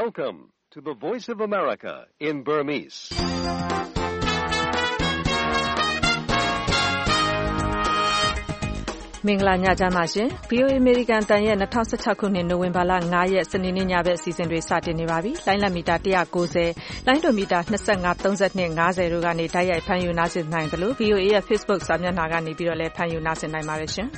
Welcome to the Voice of America in Burmese. ။မင်္ဂလာညချမ်းပါရှင်။ VOA American တန်ရဲ့2016ခုနှစ်နိုဝင်ဘာလ9ရက်စနေနေ့ညဘက်အစီအစဉ်တွေစတင်နေပါပြီ။လိုင်းလံမီတာ190၊လိုင်းဒိုမီတာ25 32 50တို့ကနေတိုက်ရိုက်ဖမ်းယူနားဆင်နိုင်တယ်လို့ VOA ရဲ့ Facebook စာမျက်နှာကနေပြီးတော့လည်းဖမ်းယူနားဆင်နိုင်ပါတယ်ရှင်။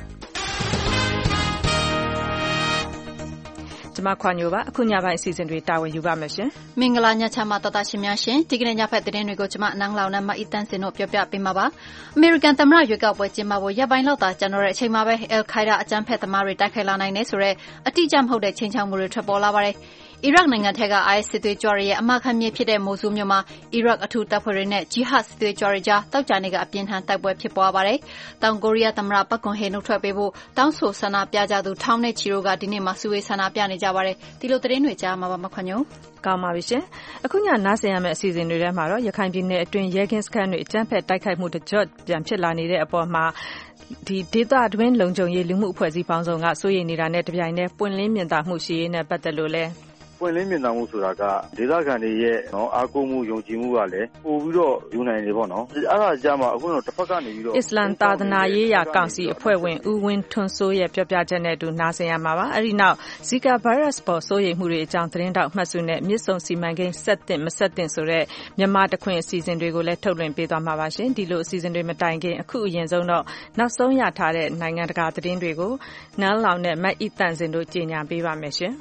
ကျွန်မခွာညိုပါအခုညပိုင်းအစီအစဉ်တွေတာဝန်ယူပါမယ်ရှင်မင်္ဂလာညချမ်းပါတတရှင်များရှင်ဒီကနေ့ညဖက်သတင်းတွေကိုကျွန်မအနန်းလောင်နဲ့မအီတန်းစင်တို့ပြောပြပေးမှာပါအမေရိကန်သမ္မတရွေးကောက်ပွဲကျင်းပဖို့ရပ်ပိုင်းလောက်သာကျွန်တော်ရဲ့အချိန်မှာပဲအယ်ခိုင်ဒါအကြမ်းဖက်သမားတွေတိုက်ခိုက်လာနိုင်တယ်ဆိုတော့အတိအကျမဟုတ်တဲ့ချိန်ချောက်မှုတွေထွက်ပေါ်လာပါတယ်အီရတ်နိုင်ငံထက်က IS စစ်သွေးကြွတွေရဲ့အမခံမြေဖြစ်တဲ့မိုဆူမြို့မှာအီရတ်အထူးတပ်ဖွဲ့တွေနဲ့ဂျီဟတ်စစ်သွေးကြွတွေကြားတောက်ကြနေကအပြင်းထန်တိုက်ပွဲဖြစ်ပွားပါတယ်။တောင်ကိုရီးယားသမ္မတပက်ကွန်ဟေနှုတ်ထွက်ပေးဖို့တောင်းဆိုဆန္ဒပြကြသူထောင်နဲ့ချီတို့ကဒီနေ့မှစုဝေးဆန္ဒပြနေကြပါတယ်။ဒီလိုသတင်းတွေကြားမှာပါမခွန်ညုံကောင်းပါပြီရှင်။အခုညနားဆင်ရမယ့်အစီအစဉ်တွေထဲမှာတော့ရခိုင်ပြည်နယ်အတွင်းရဲကင်းစခန်းတွေအကြမ်းဖက်တိုက်ခိုက်မှုတကြော့ပြန်ဖြစ်လာနေတဲ့အပေါ်မှာဒီဒေသအတွင်းလုံခြုံရေးလူမှုအဖွဲ့အစည်းပေါင်းစုံကစိုးရိမ်နေတာနဲ့တပြိုင်တည်းပွင့်လင်းမြင်သာမှုရှိရေးနဲ့ပတ်သက်လို့လဲပွင့်လင်းမြင်သာမှုဆိုတာကဒေသခံတွေရဲ့အားကိုးမှုယုံကြည်မှုကလည်းပို့ပြီးတော့ယူနိုင်နေပေါ့နော်အဲ့ဒါကြမှာအခုတော့တစ်ဖက်ကနေပြီးတော့အစ္စလမ်သာသနာရေးရာကောင်စီအဖွဲ့ဝင်ဦးဝင်းထွန်းစိုးရဲ့ပြောပြချက်နဲ့အတူနားဆင်ရမှာပါအဲ့ဒီနောက်ဇီကာဗိုင်းရပ်စ်ပေါ်စိုးရိမ်မှုတွေအကြောင်းသတင်းတောက်မှတ်စုနဲ့မြစ်ဆုံစီမံကိန်းဆက်တင်မဆက်တင်ဆိုတဲ့မြန်မာတခွင်အစီအစဉ်တွေကိုလည်းထုတ်လွှင့်ပေးသွားမှာပါရှင်ဒီလိုအစီအစဉ်တွေမတိုင်ခင်အခုအရင်ဆုံးတော့နောက်ဆုံးရထားတဲ့နိုင်ငံတကာသတင်းတွေကိုနန်းလောင်နဲ့မတ်အီတန်စင်တို့ကြီးညာပေးပါမယ်ရှင်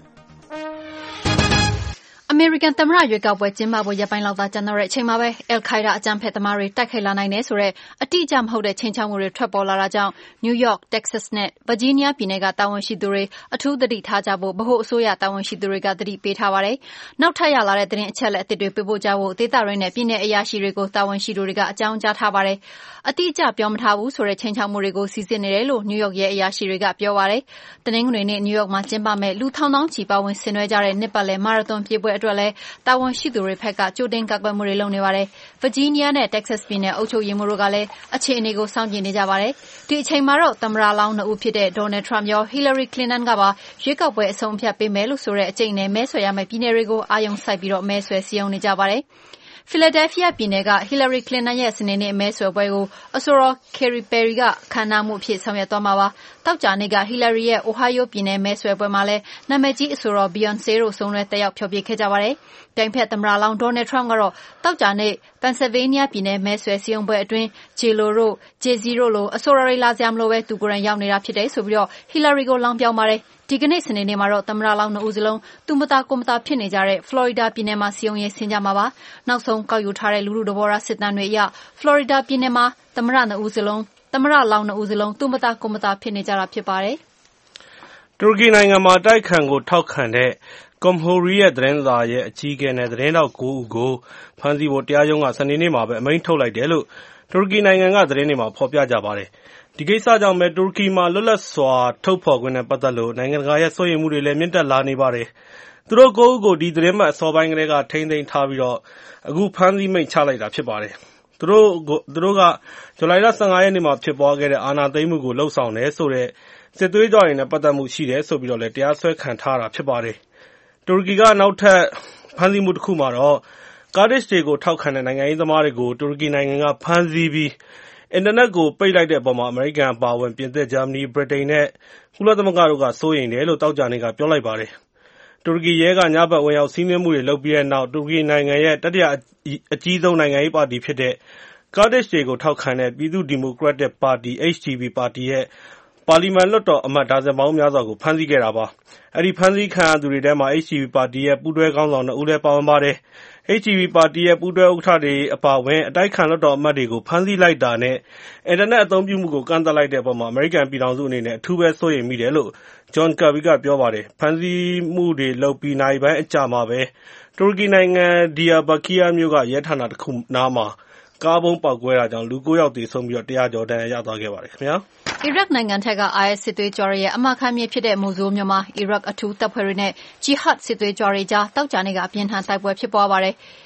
အမေရိကန်သမ္မတရွေးကောက်ပွဲကျင်းပဖို့ရပ်ပိုင်းလောက်သာကျန်တော့တဲ့အချိန်မှာပဲအယ်ခိုင်ဒါအကြမ်းဖက်သမားတွေတိုက်ခိုက်လာနိုင်တယ်ဆိုတော့အတိအကျမဟုတ်တဲ့ချိန်ချောက်မှုတွေထွက်ပေါ်လာတာကြောင့်နယူးယောက်၊တက္ကဆက်နဲ့ဗာဂျီးနီးယားပြည်နယ်ကတာဝန်ရှိသူတွေအထူးသတိထားကြဖို့ဗဟိုအစိုးရတာဝန်ရှိသူတွေကသတိပေးထားပါတယ်။နောက်ထပ်ရလာတဲ့သတင်းအချက်အလက်အသစ်တွေပေးပို့ကြဖို့ဒေသရင်းနဲ့ပြည်နယ်အရာရှိတွေကိုတာဝန်ရှိသူတွေကအကြောင်းကြားထားပါတယ်။အတိအကျပြောမထားဘူးဆိုတဲ့ချိန်ချောက်မှုတွေကိုစီစစ်နေတယ်လို့နယူးယောက်ရဲ့အရာရှိတွေကပြောပါတယ်။တနင်္ဂနွေနေ့နယူးယောက်မှာကျင်းပမယ့်လူထောင်သောင်းချီပါဝင်ဆင်နွှဲကြတဲ့နှစ်ပတ်လည်မာရသွန်ပြေးပွဲအတွက်လည်းတာဝန်ရှိသူတွေဖက်ကကြိုတင်ကာကွယ်မှုတွေလုပ်နေပါတယ်။ဗာဂျီးနီးယားနဲ့တက္ကဆက်ပြည်နယ်အုပ်ချုပ်ရေးမှူးတို့ကလည်းအခြေအနေကိုစောင့်ကြည့်နေကြပါတယ်။ဒီအချိန်မှာတော့သမ္မတလောင်း2ဦးဖြစ်တဲ့ဒေါ်နယ်ထရမ့်ရောဟီလာရီကလင်တန်ကပါရွေးကောက်ပွဲအဆုံးအဖြတ်ပေးမယ်လို့ဆိုတဲ့အကျိန်နဲ့မဲဆွယ်ရမယ့်ပြည်နယ်တွေကိုအာရုံစိုက်ပြီးတော့မဲဆွယ်စည်းရုံးနေကြပါတယ်။ဖီလာဒဲလ်ဖီးယားပြည်နယ်ကဟီလာရီကလင်တန်ရဲ့စနေနေ့မဲဆွယ်ပွဲကိုအဆိုတော်ကယ်ရီပယ်ရီကခမ်းနားမှုအဖြစ်ဆောင်ရွက်သွားမှာပါ။တောက်ကြနေ့ကဟီလာရီရဲ့အိုဟိုင်းယိုပြည်နယ်မဲဆွယ်ပွဲမှာလည်းနာမည်ကြီးအဆိုတော်ဘီယွန်ဆေတို့စုံတွဲတက်ရောက်ဖျော်ဖြေခဲ့ကြပါတယ်။တိုင်ဖက်သမ္မတလောင်းဒေါ်နယ်ထရမ့်ကတော့တောက်ကြနေ့ပန်ဆယ်ဗေးနီးယားပြည်နယ်မဲဆွယ်စည်းရုံးပွဲအတွင်းဂျေလိုတို့ဂျေဇီတို့လိုအဆိုတော်တွေလာစရာမလိုပဲသူကိုယ်တိုင်ရောက်နေတာဖြစ်တယ်ဆိုပြီးတော့ဟီလာရီကိုလောင်းပြောင်းပါတယ်။ဒီကနေ့စနေနေ့မှာတော့သမ္မတလောင်း2ဦးစလုံးသူမသားကိုမသားဖြစ်နေကြတဲ့ဖလော်ရီဒါပြည်နယ်မှာစည်းရုံးရေးဆင်းကြမှာပါနောက်ဆုံးကောက်ယူထားတဲ့လူထုသဘောထားစစ်တမ်းတွေအရဖလော်ရီဒါပြည်နယ်မှာသမ္မတလောင်း2ဦးစလုံးသူမသားကိုမသားဖြစ်နေကြတာဖြစ်ပါတယ်တူရကီနိုင်ငံမှာတိုက်ခိုက်ကိုထောက်ခံတဲ့ကွန်ဟိုရီရဲ့သတင်းစာရဲ့အကြီးအကဲနဲ့သတင်းတောက်9ဦးကိုဖမ်းဆီးဖို့တရားရုံးကစနေနေ့မှာပဲအမိန့်ထုတ်လိုက်တယ်လို့တူရကီနိုင်ငံကသတင်းတွေမှာဖော်ပြကြပါတယ်ဒီကိစ္စကြောင့်ပဲတူရကီမှာလွတ်လပ်စွာထုတ်ဖော်ခွင့်နဲ့ပတ်သက်လို့နိုင်ငံတကာရဲ့စိုးရိမ်မှုတွေလည်းမြင့်တက်လာနေပါတယ်။သူတို့9ဦးကိုဒီသတင်းမှတ်အစောပိုင်းကလေးကထိန်းသိမ်းထားပြီးတော့အခုဖမ်းဆီးမိန့်ချလိုက်တာဖြစ်ပါတယ်။သူတို့ကဇူလိုင်လ15ရက်နေ့မှာဖြစ်ပွားခဲ့တဲ့အာဏာသိမ်းမှုကိုလှုံ့ဆော်တယ်ဆိုတဲ့စစ်သွေးကြွတွေနဲ့ပတ်သက်မှုရှိတယ်ဆိုပြီးတော့လည်းတရားစွဲခံထားတာဖြစ်ပါတယ်။တူရကီကနောက်ထပ်ဖမ်းဆီးမှုတစ်ခုမှာတော့ကာဒစ်တွေကိုထောက်ခံတဲ့နိုင်ငံရေးသမားတွေကိုတူရကီနိုင်ငံကဖမ်းဆီးပြီးအင်တာနက်ကိုပိတ်လိုက်တဲ့အပေါ်မှာအမေရိကန်အပါအဝင်ပြင်သစ်၊ဂျာမနီ၊ဗြိတိန်နဲ့ကုလသမဂ္ဂတို့ကစိုးရိမ်တယ်လို့သောကြာနေ့ကပြောလိုက်ပါတယ်။တူရကီရဲကညဘက်ဝင်ရောက်စီးနင်းမှုတွေလုပ်ပြီးတဲ့နောက်တူရကီနိုင်ငံရဲ့တတိယအကြီးဆုံးနိုင်ငံရေးပါတီဖြစ်တဲ့ကာဒစ်တွေကိုထောက်ခံတဲ့ပြည်သူ့ဒီမိုကရက်တစ်ပါတီ HDP ပါတီရဲ့ပါလီမန်လွှတ်တော်အမတ်ဒါဇင်ပေါင်းများစွာကိုဖမ်းဆီးခဲ့တာပါ။အဲဒီဖမ်းဆီးခံရသူတွေထဲမှာ HDP ပါတီရဲ့ပူးတွဲခေါင်းဆောင်2ဦးလည်းပါဝင်ပါတယ်။ HDP ပါတီရဲ့ပူးတွဲဥက္ကဋ္ဌတွေအပါအဝင်အတိုက်အခံလွှတ်တော်အမတ်တွေကိုဖမ်းဆီးလိုက်တာနဲ့အင်တာနက်အသုံးပြုမှုကိုကန့်သတ်လိုက်တဲ့အပေါ်မှာအမေရိကန်ပြည်ထောင်စုအနေနဲ့အထူးပဲစိုးရိမ်မိတယ်လို့ဂျွန်ကာဘီကပြောပါတယ်။ဖမ်းဆီးမှုတွေလုပ်ပြီးနာရီပိုင်းအကြာမှာပဲတူရကီနိုင်ငံဒီယာဘာကီယာမြို့ကရဲဌာနတစ်ခုနားမှာကားဘုံပေါက်ကွဲတာကြောင့်လူ9ယောက်သေဆုံးပြီးတော့100ကျော်ဒဏ်ရာရသွားခဲ့ပါတယ်ခင်ဗျာ။အီရတ်နိုင်ငံထက်က IS စစ်သွေးကြွတွေရဲ့အမခံမြေဖြစ်တဲ့မိုဆူမြို့မှာအီရတ်အထူးတပ်ဖွဲ့တွေနဲ့ဂျီဟတ်စစ်သွေးကြွတွေကြားတောက်ကြနေ့ကအပြင်းထန်တိုက်ပွဲဖြစ်ပွားပါတယ်။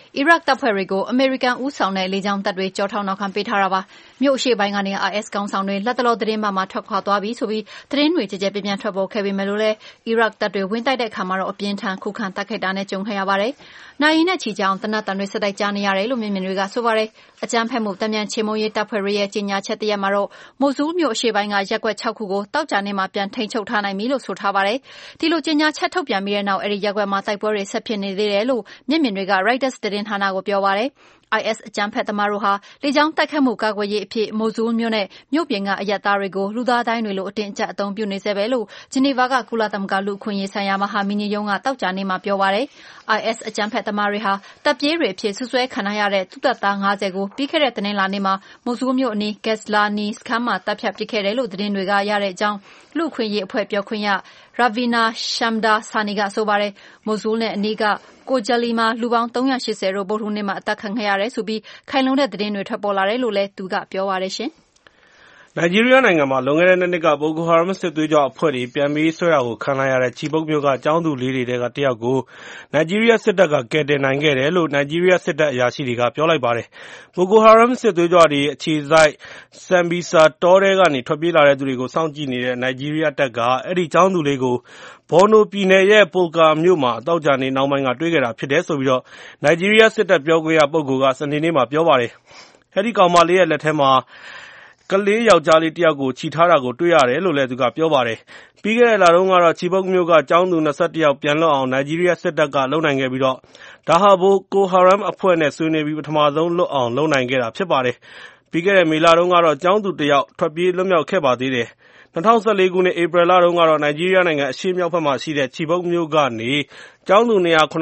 အီရတ်တပ်ဖွဲ့တွေကိုအမေရိကန်ဦးဆောင်တဲ့လေကြောင်းတပ်တွေကြောထောက်နောက်ခံပေးထားတာပါ။မြို့အရှေ့ပိုင်းကနေ IS ခေါင်းဆောင်တွေလက်တလောသတင်းပတ်မှာထွက်ခွာသွားပြီဆိုပြီးသတင်းတွေကြဲကြဲပြန့်ပြန့်ထွက်ပေါ်ခဲ့ပေမဲ့လို့လည်းအီရတ်တပ်တွေဝင်တိုက်တဲ့အခါမှာတော့အပြင်းထန်ခုခံတိုက်ခိုက်တာနဲ့ကြုံခဲ့ရပါတယ်။နိုင်နဲ့ချီကြအောင်တနတ်တန်တွေဆက်တိုက်ကြားနေရတယ်လို့မျက်မြင်တွေကဆိုပါတယ်။အကြမ်းဖက်မှုတံမြန်ချေမှုန်းရေးတပ်ဖွဲ့တွေရဲ့ကြေညာချက်တရက်မှာတော့မိုဆူးမြို့အရှေ့ပိုင်းကရပ်ကွက်6ခုကိုတောက်ကြနေ့မှာပြန်ထိန်းချုပ်ထားနိုင်ပြီလို့ဆိုထားပါတယ်။ဒီလိုကြေညာချက်ထုတ်ပြန်ပြီးတဲ့နောက်အဲဒီရပ်ကွက်မှာတိုက်ပွဲတွေဆက်ဖြစ်နေသေးတယ်လို့မျက်မြင်တွေက Reuters သတင်းဌာနကိုပြောပါတယ်။ IS အကြမ်းဖက်သမားတို့ဟာလေကြောင်းတိုက်ခတ်မှုကာကွယ်ရေးအဖြစ်မိုဆူးမြို့နဲ့မြို့ပြင်ကအရပ်သားတွေကိုလူသားတိုင်းတွေလိုအတင်းအကျပ်အသုံးပြုနေစေပဲလို့ဂျနီဗာကကုလသမဂ္ဂလူ့အခွင့်အရေးဆိုင်ရာမဟာမင်းကြီးရုံးကတောက်ကြနေ့မှာပြောပါတယ်။ IS အကြမ်းဖက်သမားတွေဟာတပ်ပြေးတွေအဖြစ်ဆွဆွဲခံရတဲ့သူ့တပ်သား50ကိုပြီးခဲ့တဲ့တနင်္လာနေ့မှာမိုဆူးမြို့အနီး Gazlani စခန်းမှာတပ်ဖြတ်ပစ်ခဲ့တယ်လို့သတင်းတွေကရတဲ့အကြောင်းလူ့အခွင့်အရေးအဖွဲ့ပြောခွင့်ရ Ravina Shamdasani ကဆိုပါတယ်။မိုဆူးနဲ့အနီးကကိုဂျလီမှာလူပေါင်း380တို့ဗုဒ္ဓဟူးနေ့မှာအသက်ခံခဲ့ရတယ်ဆိုပြီးခိုင်လုံတဲ့သတင်းတွေထွက်ပေါ်လာတယ်လို့လည်းသူကပြောပါတယ်ရှင်။နိုင်ဂျီးရီးယားနိုင်ငံမှာလွန်ခဲ့တဲ့2နှစ်ကဘိုကိုဟာရမ်စစ်သွေးကြွအဖွဲ့တွေပြန်ပြီးဆွဲတာကိုခံလိုက်ရတဲ့ချီပုတ်မြို့ကကျောင်းသူလေးတွေထဲကတယောက်ကိုနိုင်ဂျီးရီးယားစစ်တပ်ကကယ်တင်နိုင်ခဲ့တယ်လို့နိုင်ဂျီးရီးယားစစ်တပ်အရာရှိတွေကပြောလိုက်ပါတယ်။ဘိုကိုဟာရမ်စစ်သွေးကြွတွေအခြေစိုက်ဆမ်ဘီဆာတောထဲကနေထွက်ပြေးလာတဲ့သူတွေကိုစောင့်ကြည့်နေတဲ့နိုင်ဂျီးရီးယားတပ်ကအဲဒီကျောင်းသူလေးကိုဘော်နိုပြည်နယ်ရဲ့ပိုကာမြို့မှာသောကြာနေ့နောက်ပိုင်းကတွေ့ခဲ့တာဖြစ်တယ်ဆိုပြီးနိုင်ဂျီးရီးယားစစ်တပ်ပြောခွင့်ရပုဂ္ဂိုလ်ကစနေနေ့မှာပြောပါတယ်။အဲဒီကောင်မလေးရဲ့လက်ထဲမှာကလေးယောက်ျားလေးတယောက်ကိုခြိထားတာကိုတွေ့ရတယ်လို့လည်းသူကပြောပါတယ်။ပြီးခဲ့တဲ့လတုန်းကတော့ချီပုတ်မြို့ကကျောင်းသူ21ယောက်ပြန်လွတ်အောင်နိုင်ဂျီးရီးယားစစ်တပ်ကလုပ်နိုင်ခဲ့ပြီးဒါဟာဘိုကိုဟာရမ်အဖွဲ့နဲ့ဆွေးနွေးပြီးပထမဆုံးလွတ်အောင်လုပ်နိုင်ခဲ့တာဖြစ်ပါတယ်။ပြီးခဲ့တဲ့မေလတုန်းကတော့ကျောင်းသူတယောက်ထွက်ပြေးလွတ်မြောက်ခဲ့ပါသေးတယ်။2014ခုနှစ်ဧပြီလတုန်းကတော့နိုင်ဂျီးရီးယားနိုင်ငံအရှေ့မြောက်ဘက်မှာရှိတဲ့ချီပုတ်မြို့ကနေကျောင်းသူ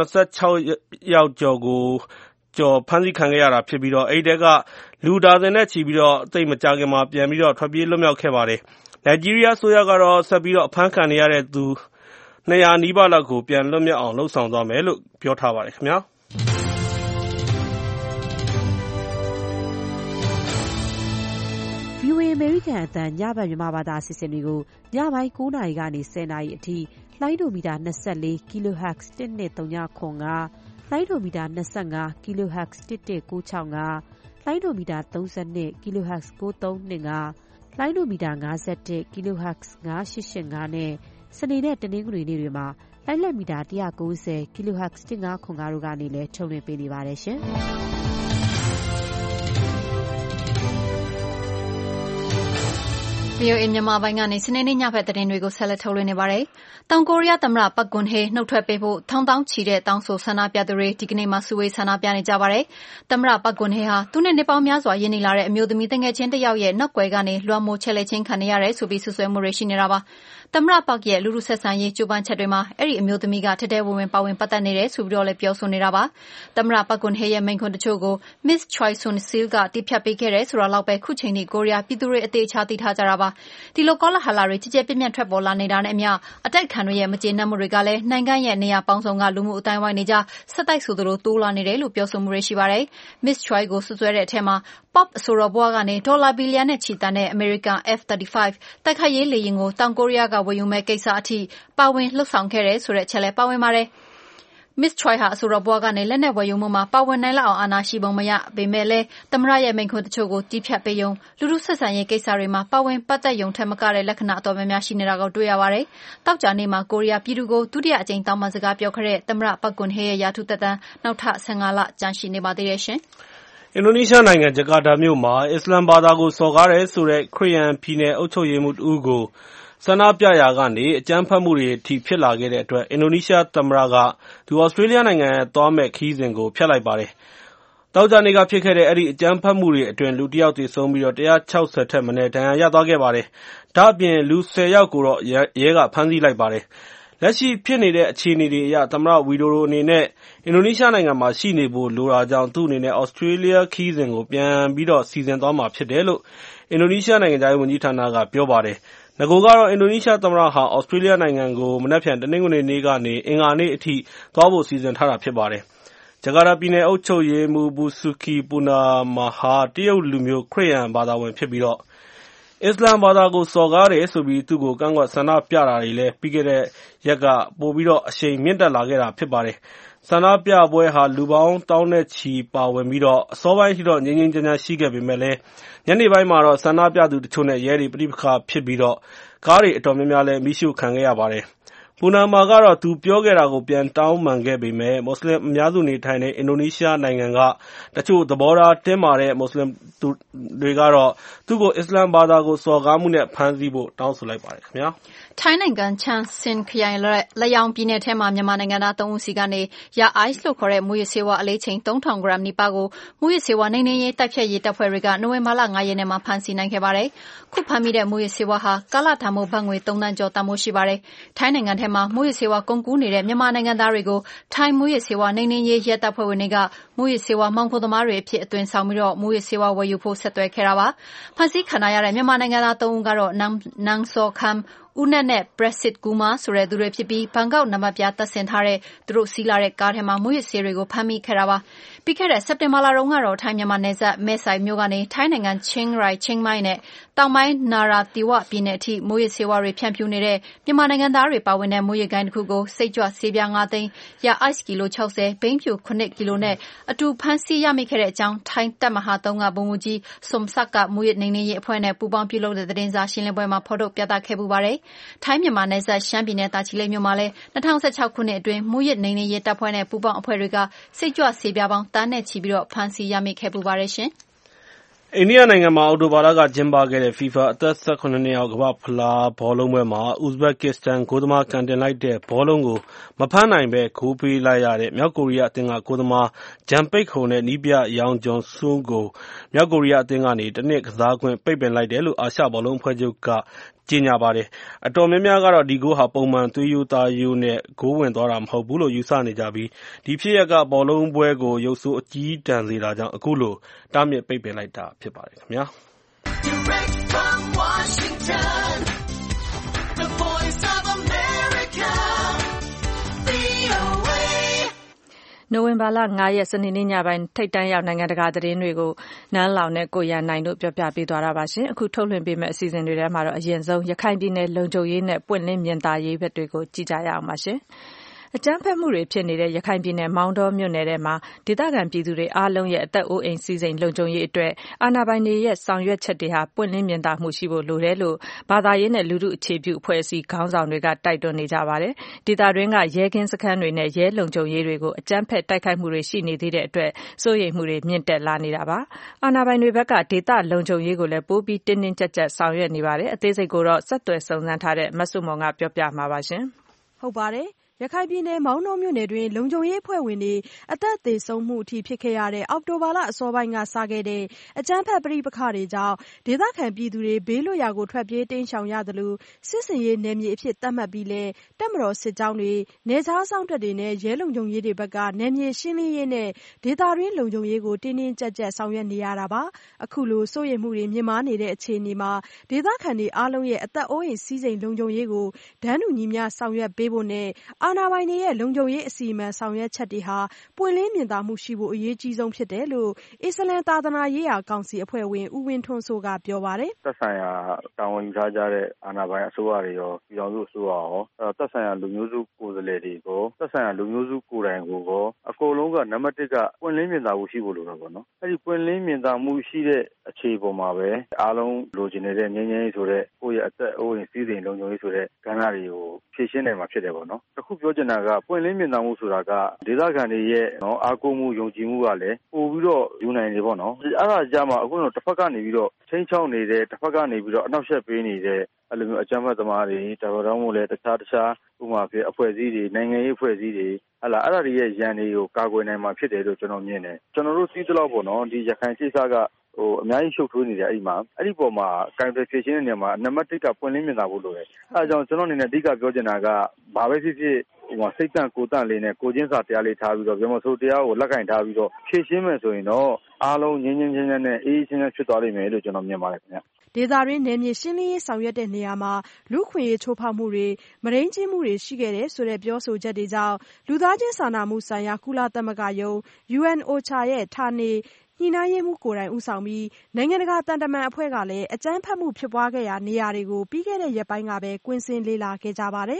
286ယောက်ကျော်ဖမ်းဆီးခံခဲ့ရတာဖြစ်ပြီးအဲဒီထဲကလူဒါဇင်နဲ့ချီပြီးသိပ်မကြာခင်မှာပြန်ပြီးထွက်ပြေးလွတ်မြောက်ခဲ့ပါတယ်။နိုင်ဂျီးရီးယားအစိုးရကတော့ဆက်ပြီးအဖမ်းခံနေရတဲ့သူ200နီးပါးလောက်ကိုပြန်လွတ်မြောက်အောင်လုပ်ဆောင်သွားမယ်လို့ပြောထားပါတယ်ခင်ဗျာ။ VOA အမေရိကန်အသံညဘက်မြန်မာဘာသာအစီအစဉ်တွေကိုညပိုင်း9နာရီကနေ10နာရီအထိလိုင်းဒိုမီတာ24 kHz 12395လိုင်းဒိုမီတာ25 kHz 11965လိုင်းဒိုမီတာ32 kHz 9325လိုင်းဒိုမီတာ51 kHz 9885နဲ့စနေနဲ့တနင်္ဂနွေနေ့တွေမှာလိုင်းလက်မီတာ190 kHz 1505တို့ကနေလည်းထုတ်လွှင့်ပေးနေပါတယ်ရှင်။ VOA မြန်မာပိုင်းကနေစနေနေ့ညဘက်သတင်းတွေကိုဆက်လက်ထုတ်လွှင့်နေပါတယ်။တောင်ကိုရီးယားသမ္မတပက်ဂွန်ဟေနှုတ်ထွက်ပေးဖို့ထောင်တောင်းချီတဲ့တောင်းဆိုဆန္ဒပြသူတွေဒီကနေ့မှစုဝေးဆန္ဒပြနေကြပါတယ်။သမ္မတပက်ဂွန်ဟေဟာသူနဲ့နှစ်ပေါင်းများစွာရင်းနှီးလာတဲ့အမျိုးသမီးတငယ်ချင်းတစ်ယောက်ရဲ့နောက်ွယ်ကနေလွှမ်းမိုးချဲ့လက်ချင်းခံနေရတယ်ဆိုပြီးဆွဆွဲမှုတွေရှိနေတာပါ။သမ္မတပတ်ရဲ့လူထုဆက်ဆံရေးကြိုးပမ်းချက်တွေမှာအဲ့ဒီအမျိုးသမီးကထဲထဲဝင်ဝင်ပါဝင်ပတ်သက်နေတယ်ဆိုပြီးတော့လည်းပြောဆိုနေတာပါ။သမ္မတပက်ဂွန်ဟေရဲ့မိန့်ခွန်းတချို့ကို Miss Choi Soon-sil ကတိဖြတ်ပေးခဲ့တယ်ဆိုတာလောက်ပဲခုချိန်ထိကိုရီးယားပြည်သူတွေအသေးချာသိထားကြတာပါ။ဒီလိုကောလဟာလတွေကြည်ကြဲပြန့်ပြန့်ထွက်ပေါ်လာနေတာနဲ့အမျှအတိုက်ခံတွေရဲ့မကျေနပ်မှုတွေကလည်းနိုင်ငံရဲ့နေရာပေါင်းစုံကလူမှုအတိုင်းဝိုင်းနေကြဆက်တိုက်ဆိုသလိုတိုးလာနေတယ်လို့ပြောဆိုမှုတွေရှိပါတယ်။ Miss Choi ကိုဆွဆွဲတဲ့အထက်မှာ Pop အဆိုတော်ဘွားကနေဒေါ်လာဘီလီယံနဲ့ချီတန်တဲ့ American F-35 တိုက်ခိုက်ရေးလေယာဉ်ကိုတောင်ကိုရီးယားကဝယ်ယူမဲ့ကိစ္စအထိပါဝင်လှုပ်ဆောင်ခဲ့တယ်ဆိုတဲ့အချက်လည်းပါဝင်ပါတယ်။ Miss Choi ဟာအဆိုတော်ဘွားကနေလက်နက်ဝယ်ယူမှုမှာပါဝင်နိုင်လောက်အောင်အာဏာရှိပုံမရပေမဲ့လည်းသမ္မတရဲ့မိန့်ခွန်းတချို့ကိုတီးဖြတ်ပေးယုံလူထုဆက်ဆံရေးကိစ္စတွေမှာပါဝင်ပတ်သက်ယုံထက်မကတဲ့လက္ခဏာအတော်များများရှိနေတာကိုတွေ့ရပါတယ်။တောက်ကြနေ့မှာကိုရီးယားပြည်သူကိုဒုတိယအကြိမ်တောင်းပန်စကားပြောခဲ့တဲ့သမ္မတပက်ဂွန်ဟေရဲ့ရာထူးသက်တမ်းနောက်ထပ်15လကျန်ရှိနေပါသေးတယ်ရှင်။အင်ဒိုနီးရှားနိုင်ငံဂျကာတာမြို့မှာအစ္စလာမ်ဘာသာကိုစော်ကားတယ်ဆိုတဲ့ခရစ်ယာန်ပြည်နယ်အုပ်ချုပ်ရေးမှူးတဦးကိုဆန္ဒပြရာကနေအကြမ်းဖက်မှုတွေအထိဖြစ်လာခဲ့တဲ့အတွက်အင်ဒိုနီးရှားသမ္မတကသူဩစတြေးလျနိုင်ငံသွားမယ့်ခရီးစဉ်ကိုဖျက်လိုက်ပါတယ်။သောကြာနေ့ကဖြစ်ခဲ့တဲ့အဲဒီအကြမ်းဖက်မှုတွေအတွင်းလူတစ်ယောက်သေဆုံးပြီး160ထက်မနည်းဒဏ်ရာရသွားခဲ့ပါတယ်။ဒါ့အပြင်လူ10ယောက်ကိုတော့ရဲကဖမ်းဆီးလိုက်ပါတယ်။လက်ရှိဖြစ်နေတဲ့အခြေအနေတွေအရသမ္မတဝီဒိုဒိုအနေနဲ့အင်ဒိုနီးရှားနိုင်ငံမှာရှိနေဖို့လိုတာကြောင့်သူ့အနေနဲ့ဩစတြေးလျခရီးစဉ်ကိုပြန်ပြီးတော့စီစဉ်သွားမှာဖြစ်တယ်လို့အင်ဒိုနီးရှားနိုင်ငံခြားရေးဝန်ကြီးဌာနကပြောပါတယ်။ငကိုကတော့အင်ဒိုနီးရှားသမ္မတဟာဩစတြေးလျနိုင်ငံကိုမနက်ဖြန်တနင်္ဂနွေနေ့ကနေအင်္ဂါနေ့အထိသွားဖို့စီစဉ်ထားတာဖြစ်ပါတယ်။ဂျကာတာပြည်နယ်အုပ်ချုပ်ရေးမှူးဘူဆူကီပူနာမာဟာတရုတ်လူမျိုးခရစ်ယာန်ဘာသာဝင်ဖြစ်ပြီးတော့အစ္စလာမ်ဘာသာကိုစော်ကားတယ်ဆိုပြီးသူ့ကိုကန့်ကွက်ဆန္ဒပြတာတွေလည်းပြီးခဲ့တဲ့ရက်ကပိုပြီးတော့အရှိန်မြင့်တက်လာခဲ့တာဖြစ်ပါတယ်။ဆန္ဒပြပွဲဟာလူပေါင်းသောင်းနဲ့ချီပါဝင်ပြီးတော့အစောပိုင်းထိတော့ငြိမ်းငြိမ်းချမ်းချမ်းရှိခဲ့ပေမဲ့လည်းညနေပိုင်းမှာတော့ဆန္ဒပြသူတချို့နဲ့ရဲတွေပဋိပက္ခဖြစ်ပြီးတော့ကားတွေအတော်များများလည်းမီးရှို့ခံခဲ့ရပါတယ်။ပူနာမာကတော့သူပြောခဲ့တာကိုပြန်တောင်းပန်ခဲ့ပေမဲ့မွတ်စလင်အများစုနေထိုင်တဲ့အင်ဒိုနီးရှားနိုင်ငံကတချို့သဘောထားတင်းမာတဲ့မွတ်စလင်တွေကတော့သူ့ကိုအစ္စလာမ်ဘာသာကိုစော်ကားမှုနဲ့ဖမ်းဆီးဖို့တောင်းဆိုလိုက်ပါတယ်ခင်ဗျာ။ထိုင်းနိုင်ငံချန်ဆင်ခရိုင်လက်ယောင်ပြည်နယ်ထဲမှာမြန်မာနိုင်ငံသား3ဦးစီကနေရာအိုက်စ်လို့ခေါ်တဲ့မူရစေဝါအလေးချိန်3000 ဂရမ်နီးပါးကိုမူရစေဝါနှိမ်နင်းရေးတိုက်ဖြတ်ရေးတပ်ဖွဲ့တွေကနိုဝင်ဘာလ9ရက်နေ့မှာဖမ်းဆီးနိုင်ခဲ့ပါတယ်။ခုဖမ်းမိတဲ့မူရစေဝါဟာကာလတန်ဖိုးဘတ်ငွေ3သန်းကျော်တန်ဖိုးရှိပါတယ်။ထိုင်းနိုင်ငံထဲမှာမူရစေဝါကုန်ကူးနေတဲ့မြန်မာနိုင်ငံသားတွေကိုထိုင်းမူရစေဝါနှိမ်နင်းရေးရဲတပ်ဖွဲ့ဝင်တွေကမူရစေဝါမောင်ခိုသမားတွေအဖြစ်အသွင်ဆောင်ပြီးတော့မူရစေဝါဝယ်ယူဖို့ဆက်သွယ်ခဲ့တာပါ။ဖမ်းဆီးခံရတဲ့မြန်မာနိုင်ငံသား3ဦးကတော့နန်းစောခမ်ဦးနဲ့ဘရက်စစ်ကူမာဆိုတဲ့သူတွေဖြစ်ပြီးဘန်ကောက်နံပါတ်ပြတပ်ဆင်ထားတဲ့သူတို့စီးလာတဲ့ကားထဲမှာမူရစေတွေကိုဖမ်းမိခဲ့တာပါ။ပြီးခဲ့တဲ့စက်တင်ဘာလတုန်းကတော့ထိုင်းမြန်မာနယ်စပ်မဲဆိုင်မြို့ကနေထိုင်းနိုင်ငံချင်းရိုင်ချင်းမိုင်နဲ့တောင်ပိုင်းနာရာတီဝပြည်နယ်အထိမူရစေဝါတွေဖြန့်ဖြူးနေတဲ့မြန်မာနိုင်ငံသားတွေပါဝင်တဲ့မူရကိုင်းတစ်ခုကိုစိတ်ကြွဆေးပြား9သိန်းရာအိုက်စ်ကီလို60ဘိန်းဖြူ9ကီလိုနဲ့အတူဖမ်းဆီးရမိခဲ့တဲ့အကြောင်းထိုင်းတပ်မဟာ3ကဗိုလ်မှူးကြီးစုံဆက်ကမူရနှိမ်နင်းရေးအဖွဲ့နဲ့ပူးပေါင်းပြုလုပ်တဲ့သတင်းစာရှင်းလင်းပွဲမှာဖော်ထုတ်ပြသခဲ့ပူပါတယ်။ထိုင်းမြန်မာနယ်စပ်ရှမ်းပြည်နယ်တာချီလိတ်မြို့မှာလည်း2016ခုနှစ်အတွင်းမူရနှိမ်နင်းရေးတပ်ဖွဲ့နဲ့ပူးပေါင်းအဖွဲ့တွေကစိတ်ကြွဆေးပြားပေါင်းတန်းနဲ့ချီပြီးတော့ဖမ်းဆီးရမိခဲ့ပူပါတယ်ရှင်။အိန္ဒိယနိုင်ငံမှာအော်တိုဘာလကကျင်းပခဲ့တဲ့ FIFA အသက်18နှစ်အောက်ကမ္ဘာ့ဖလားဘောလုံးပွဲမှာဥဇဘက်ကစ္စတန်ဂိုးသမားကန်တင်လိုက်တဲ့ဘောလုံးကိုမဖမ်းနိုင်ဘဲဂိုးပေးလိုက်ရတဲ့မြောက်ကိုရီးယားအသင်းကဂိုးသမားဂျန်ပိတ်ခုံနဲ့နီးပြယောင်ဂျွန်ဆူးကိုမြောက်ကိုရီးယားအသင်းကနေတစ်နှစ်ကစားခွင့်ပိတ်ပင်လိုက်တယ်လို့အာရှဘောလုံးအဖွဲ့ချုပ်ကကြေညာပါတယ်။အတော်များများကတော့ဒီဂိုးဟာပုံမှန်သွေးရိုးသားရိုးနဲ့ဂိုးဝင်သွားတာမဟုတ်ဘူးလို့ယူဆနေကြပြီးဒီဖြစ်ရပ်ကဘောလုံးပွဲကိုရုပ်ဆိုးအကြီးတန်းစေတာကြောင့်အခုလိုတားမြစ်ပိတ်ပင်လိုက်တာဖြစ်ပါတယ်ခင်ဗျာ။ Direct from Washington, the voice of America, VOA နိုဝင်ဘာလ9ရက်စနေနေ့ညပိုင်းထိပ်တန်းရောက်နိုင်ငံတကာသတင်းတွေကိုနန်းလောင်နဲ့ကိုရန်နိုင်တို့ပြောပြပေးသွားတာပါရှင်အခုထုတ်လွှင့်ပေးမယ့်အစီအစဉ်တွေထဲမှာတော့အရင်ဆုံးရခိုင်ပြည်နယ်လုံခြုံရေးနဲ့ပွင့်လင်းမြင်သာရေးဘက်တွေကိုကြည့်ကြရအောင်ပါရှင်အကြမ်းဖက်မှုတွေဖြစ်နေတဲ့ရခိုင်ပြည်နယ်မောင်တောမြို့နယ်ထဲမှာဒေသခံပြည်သူတွေအားလုံးရဲ့အသက်အိုးအိမ်စည်းစိမ်လုံခြုံရေးအတွက်အာဏာပိုင်တွေရဲ့ဆောင်ရွက်ချက်တွေဟာပွင့်လင်းမြင်သာမှုရှိဖို့လိုတယ်လို့ဘာသာရေးနဲ့လူထုအခြေပြုအဖွဲ့အစည်းခေါင်းဆောင်တွေကတိုက်တွန်းနေကြပါတယ်။ဒေသတွင်းကရဲကင်းစခန်းတွေနဲ့ရဲလုံခြုံရေးတွေကိုအကြမ်းဖက်တိုက်ခိုက်မှုတွေရှိနေသေးတဲ့အတွက်စိုးရိမ်မှုတွေမြင့်တက်လာနေတာပါ။အာဏာပိုင်တွေဘက်ကဒေသလုံခြုံရေးကိုလည်းပိုပြီးတင်းတင်းကြပ်ကြပ်ဆောင်ရွက်နေပါတယ်။အသေးစိတ်ကိုတော့ဆက်သွယ်စုံစမ်းထားတဲ့မဆုမွန်ကပြောပြမှာပါရှင်။ဟုတ်ပါတယ်။ရခိုင်ပြည်နယ်မောင်တောမြို့နယ်တွင်လုံခြုံရေးအဖွဲ့ဝင်တွေအသက်သေဆုံးမှုအထိဖြစ်ခဲ့ရတဲ့အောက်တိုဘာလအစောပိုင်းကစခဲ့တဲ့အကြမ်းဖက်ပဋိပက္ခတွေကြောင့်ဒေသခံပြည်သူတွေဘေးလွတ်ရာကိုထွက်ပြေးတိမ်းရှောင်ရသလိုစစ်စင်ရေးနယ်မြေအဖြစ်သတ်မှတ်ပြီးလဲတပ်မတော်စစ်ကြောင်းတွေနယ်ခြားစောင့်တပ်တွေနဲ့ရဲလုံခြုံရေးတွေဘက်ကနယ်မြေရှင်းလင်းရေးနဲ့ဒေသတွင်းလုံခြုံရေးကိုတင်းတင်းကြပ်ကြပ်ဆောင်ရွက်နေရတာပါအခုလိုစိုးရိမ်မှုတွေမြင့်မားနေတဲ့အခြေအနေမှာဒေသခံတွေအားလုံးရဲ့အသက်အိုးအိမ်စည်းစိမ်လုံခြုံရေးကိုဒန်းတူညီမျှဆောင်ရွက်ပေးဖို့နဲ့အာဏာပိုင်တွေရဲ့လုံခြုံရေးအစီအမံဆောင်ရွက်ချက်တွေဟာပွင့်လင်းမြင်သာမှုရှိဖို့အရေးကြီးဆုံးဖြစ်တယ်လို့အစ္စလမ်သာသနာရေးရာကောင်စီအဖွဲ့ဝင်ဦးဝင်းထွန်းစိုးကပြောပါတယ်။သက်ဆိုင်ရာတာဝန်ယူထားကြတဲ့အာဏာပိုင်အစိုးရတွေရောပြည်ထောင်စုအစိုးရရောသက်ဆိုင်ရာလူမျိုးစုကိုယ်စားလှယ်တွေကိုသက်ဆိုင်ရာလူမျိုးစုကိုယ်တိုင်ကိုရောအကုန်လုံးကနံပါတ်1ကပွင့်လင်းမြင်သာမှုရှိဖို့လိုတာပေါ့နော်။အဲဒီပွင့်လင်းမြင်သာမှုရှိတဲ့အခြေပေါ်မှာပဲအားလုံးလိုချင်နေတဲ့ငြိမ်းချမ်းရေးဆိုတဲ့ကိုယ့်ရဲ့အသက်အိုးအိမ်စည်းစိမ်လုံခြုံရေးဆိုတဲ့ကဏ္ဍတွေကိုဖြည့်ရှင်းနိုင်မှာဖြစ်တယ်ပေါ့နော်။အခုပြောချင်တာကပွင့်လင်းမြင်သာမှုဆိုတာကဒေသခံတွေရဲ့အားကိုးမှုယုံကြည်မှုကလည်းပို့ပြီးတော့ယူနိုင်တယ်ပေါ့နော်။အဲ့ဒါကြမှာအခုတော့တစ်ဖက်ကနေပြီးတော့ချင်းချောင်းနေတဲ့တစ်ဖက်ကနေပြီးတော့အနောက်ရှက်ပေးနေတဲ့အဲ့လိုမျိုးအကြမ်းဖက်သမားတွေတော်တော်မို့လဲတခြားဥပမာဖြစ်အဖွဲ့အစည်းတွေနိုင်ငံရေးအဖွဲ့အစည်းတွေအဲ့ဒါတွေရဲ့ရန်တွေကိုကာကွယ်နိုင်မှာဖြစ်တယ်လို့ကျွန်တော်မြင်တယ်ကျွန်တော်တို့သိသလောက်ပေါ့နော်ဒီရခိုင်ကိစ္စကအများကြီးရှုပ်ထွေးနေတယ်အဲ့ဒီပေါ်မှာကင်တွယ်ဖြည့်ရှင်းတဲ့နေရာမှာနံပါတ်1ကပွင့်လင်းမြင်သာဖို့လိုတယ်အဲဒါကြောင့်ကျွန်တော်အနေနဲ့အဓိကပြောချင်တာကဘာပဲဖြစ်ဖြစ်စိတ်တန့်ကိုယ်တန့်လေးနဲ့ကိုချင်းစာတရားလေးထားပြီးတော့ပြောမဆိုတရားကိုလက်ကင်ထားပြီးတော့ဖြည့်ရှင်းမယ်ဆိုရင်တော့အားလုံးငြင်းချမ်းနဲ့အေးချမ်းဖြစ်သွားလိမ့်မယ်လို့ကျွန်တော်မြင်ပါတယ်ခင်ဗျဒေသတွင်းနယ်မြေရှင်းလင်းရေးဆောင်ရွက်တဲ့နေရာမှာလူခွင့်ရေးချိုးဖောက်မှုတွေမရင်းချင်းမှုတွေရှိခဲ့တဲ့ဆိုတဲ့ပြောဆိုချက်တွေကြောင့်လူသားချင်းစာနာမှုဆိုင်ရာကုလသမဂ္ဂယုံ UNOCHA ရဲ့ဌာနေညှိနှိုင်းရေးမှူးကိုယ်တိုင်ဦးဆောင်ပြီးနိုင်ငံတကာတန်တမန်အဖွဲ့ကလည်းအကြမ်းဖက်မှုဖြစ်ပွားခဲ့ရာနေရာတွေကိုပြီးခဲ့တဲ့ရက်ပိုင်းကပဲကွင်းဆင်းလေ့လာခဲ့ကြပါတယ်။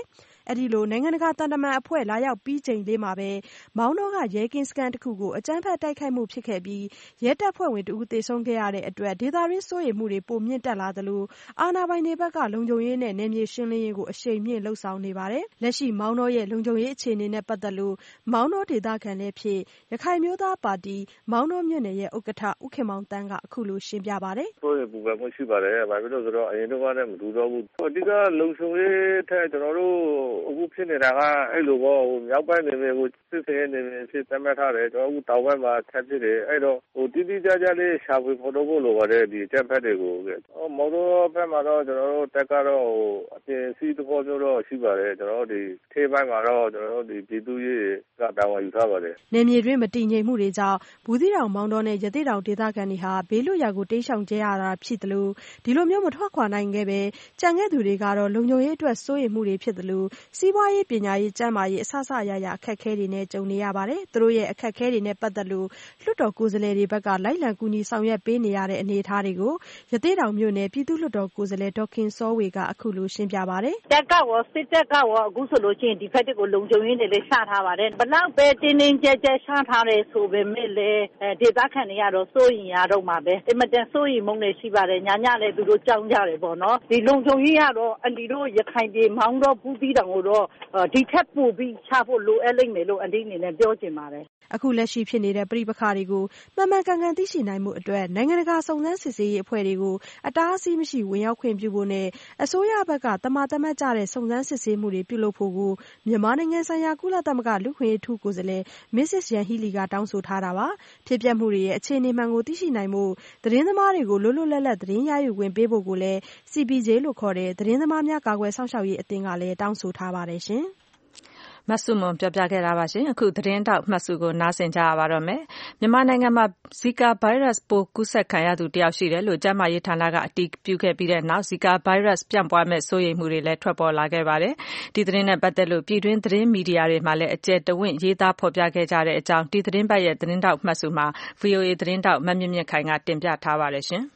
အဲ့ဒီလိုနိုင်ငံတကာတန်တမန်အဖွဲ့လာရောက်ပြီးချိန်လေးမှာပဲမောင်တောကရဲကင်းစခန်းတစ်ခုကိုအကြမ်းဖက်တိုက်ခိုက်မှုဖြစ်ခဲ့ပြီးရဲတပ်ဖွဲ့ဝင်တဦးသေဆုံးခဲ့ရတဲ့အတွက်ဒေသတွင်းစိုးရိမ်မှုတွေပိုမြင့်တက်လာသလိုအာဏာပိုင်တွေဘက်ကလုံခြုံရေးနဲ့နယ်မြေရှင်းလင်းရေးကိုအရှိန်မြင့်လှုပ်ဆောင်နေပါတယ်။လက်ရှိမောင်တောရဲ့လုံခြုံရေးအခြေအနေနဲ့ပတ်သက်လို့မောင်တောဒေသခံလည်းဖြစ်ရခိုင်မျိုးသားပါတီမောင်တောမြို့နယ်ရဲ့ဥက္ကဋ္ဌဦးခင်မောင်တန်းကအခုလိုရှင်းပြပါတယ်။စိုးရိမ်ပူပန်မှုရှိပါတယ်။ဘာဖြစ်လို့ဆိုတော့အရင်တော့လည်းမတူတော့ဘူး။အဓိကလုံခြုံရေးထက်ကျွန်တော်တို့အခုဖြစ်နေတာကအဲ့လိုပေါ့မြောက်ပိုင်းနယ်မြေကိုစစ်ဆေးနေနေဖြစ်သတ်မှတ်ထားတယ်။ကျွန်တော်အခုတောင်ပိုင်းမှာထပ်ဖြစ်တယ်။အဲ့တော့တိတိကျကျလေးရှာဖွေဖော်ထုတ်ဖို့လိုပါတယ်ဒီအကြမ်းဖက်တွေကိုမောင်တောဘက်မှာတော့ကျွန်တော်တို့တက်ကတော့အပြင်စီးသဘောမျိုးတော့ရှိပါတယ်။ကျွန်တော်တို့ဒီထေးပိုင်းမှာတော့ကျွန်တော်တို့ဒီပြည်သူ့ရေးကတာဝန်ယူထားပါတယ်။နယ်မြေတွင်းမတည်ငြိမ်မှုတွေကြောင့်ဘူးသီးတောင်မောင်တောနဲ့ရသေ့တောင်ဒေသခံတွေဟာဘေးလွတ်ရာကိုတိမ်းရှောင်ကြရတာဖြစ်သလိုဒီလိုမျိုးမထွက်ခွာနိုင်ခဲ့ပဲကြံခဲ့သူတွေကတော့လုံခြုံရေးအတွက်စိုးရိမ်မှုတွေဖြစ်သလိုစီးပွားရေးပညာရေးကျန်းမာရေးအစစအရာရာအခက်အခဲတွေနဲ့ကြုံနေရပါတယ်။သူတို့ရဲ့အခက်အခဲတွေနဲ့ပတ်သက်လို့လွှတ်တော်ကိုယ်စားလှယ်တွေဘက်ကလိုက်လံကူညီဆောင်ရွက်ပေးနေရတဲ့အနေအထားတွေကိုရသေ့တောင်မြို့နယ်ပြည်သူ့လွှတ်တော်ကိုယ်စားလှယ်ဒေါ်ခင်စောဝေကအခုလိုရှင်းပြပါတယ်။တက်ကရောစစ်တပ်ကရောအခုဆိုလို့ရှိရင်ဒီဖက်တွေကိုလုံခြုံရေးတွေလည်းရှာထားပါတယ်။ဘလောက်ပဲတင်းတင်းကြပ်ကြပ်ရှာထားတယ်ဆိုပေမဲ့လည်းဒေသခံတွေကတော့စိုးရင်ရတော့မှာပဲ။အင်မတန်စိုးရင်မုန်းနေရှိပါတယ်။ညလည်းသူတို့ကြောင်းကြတယ်ပေါ့နော်။ဒီလုံခြုံရေးကတော့အန်တီတို့ရခိုင်ပြည်မောင်းတော့ဘူးသီးတောင်ကိုတော့ဒီထက်ပိုပြီးချဖို့လိုအပ်လိမ့်မယ်လို့အန်တီအနေနဲ့ပြောချင်ပါတယ်။အခုလက်ရှိဖြစ်နေတဲ့ပြည်ပခါတွေကိုမှန်မှန်ကန်ကန်သိရှိနိုင်မှုအတွက်နိုင်ငံတကာစုံစမ်းစစ်ဆေးရေးအဖွဲ့တွေကိုအတားအဆီးမရှိဝင်ရောက်ခွင့်ပြုဖို့နဲ့အစိုးရဘက်ကတမန်တမတ်ကြတဲ့စုံစမ်းစစ်ဆေးမှုတွေပြုလုပ်ဖို့ကိုမြန်မာနိုင်ငံဆိုင်ရာကုလသမဂ္ဂလူ့ခွင့်ရေးထူးကိုယ်စားလှယ် Mrs. Yanghee Lee ကတောင်းဆိုထားတာပါ။ဖြစ်ပျက်မှုတွေရဲ့အခြေအနေမှန်ကိုသိရှိနိုင်မှုသတင်းသမားတွေကိုလွတ်လွတ်လပ်လပ်သတင်းရယူခွင့်ပေးဖို့ကိုလည်း CPJ လို့ခေါ်တဲ့သတင်းသမားများကာကွယ်စောင့်ရှောက်ရေးအသင်းကလည်းတောင်းဆိုထားပါတယ်ရှင်။မဆုမွန်ပြောပြခဲ့တာပါရှင်အခုသတင်းတောက်မှတ်စုကိုနားဆင်ကြရပါတော့မယ်မြန်မာနိုင်ငံမှာဇီကာဗိုင်းရပ်စ်ပိုးကူးစက်ခံရသူတယောက်ရှိတယ်လို့ကျန်းမာရေးဌာနကအတည်ပြုခဲ့ပြီးတဲ့နောက်ဇီကာဗိုင်းရပ်စ်ပြန့်ပွားမဲ့စိုးရိမ်မှုတွေလည်းထွက်ပေါ်လာခဲ့ပါတယ်ဒီသတင်းနဲ့ပတ်သက်လို့ပြည်တွင်းသတင်းမီဒီယာတွေမှာလည်းအကျယ်တဝင့်ရေးသားဖော်ပြခဲ့ကြတဲ့အကြောင်းဒီသတင်းပတ်ရဲ့သတင်းတောက်မှတ်စုမှာ VOA သတင်းတောက်မမြင့်မြင့်ခိုင်ကတင်ပြထားပါတယ်ရှင်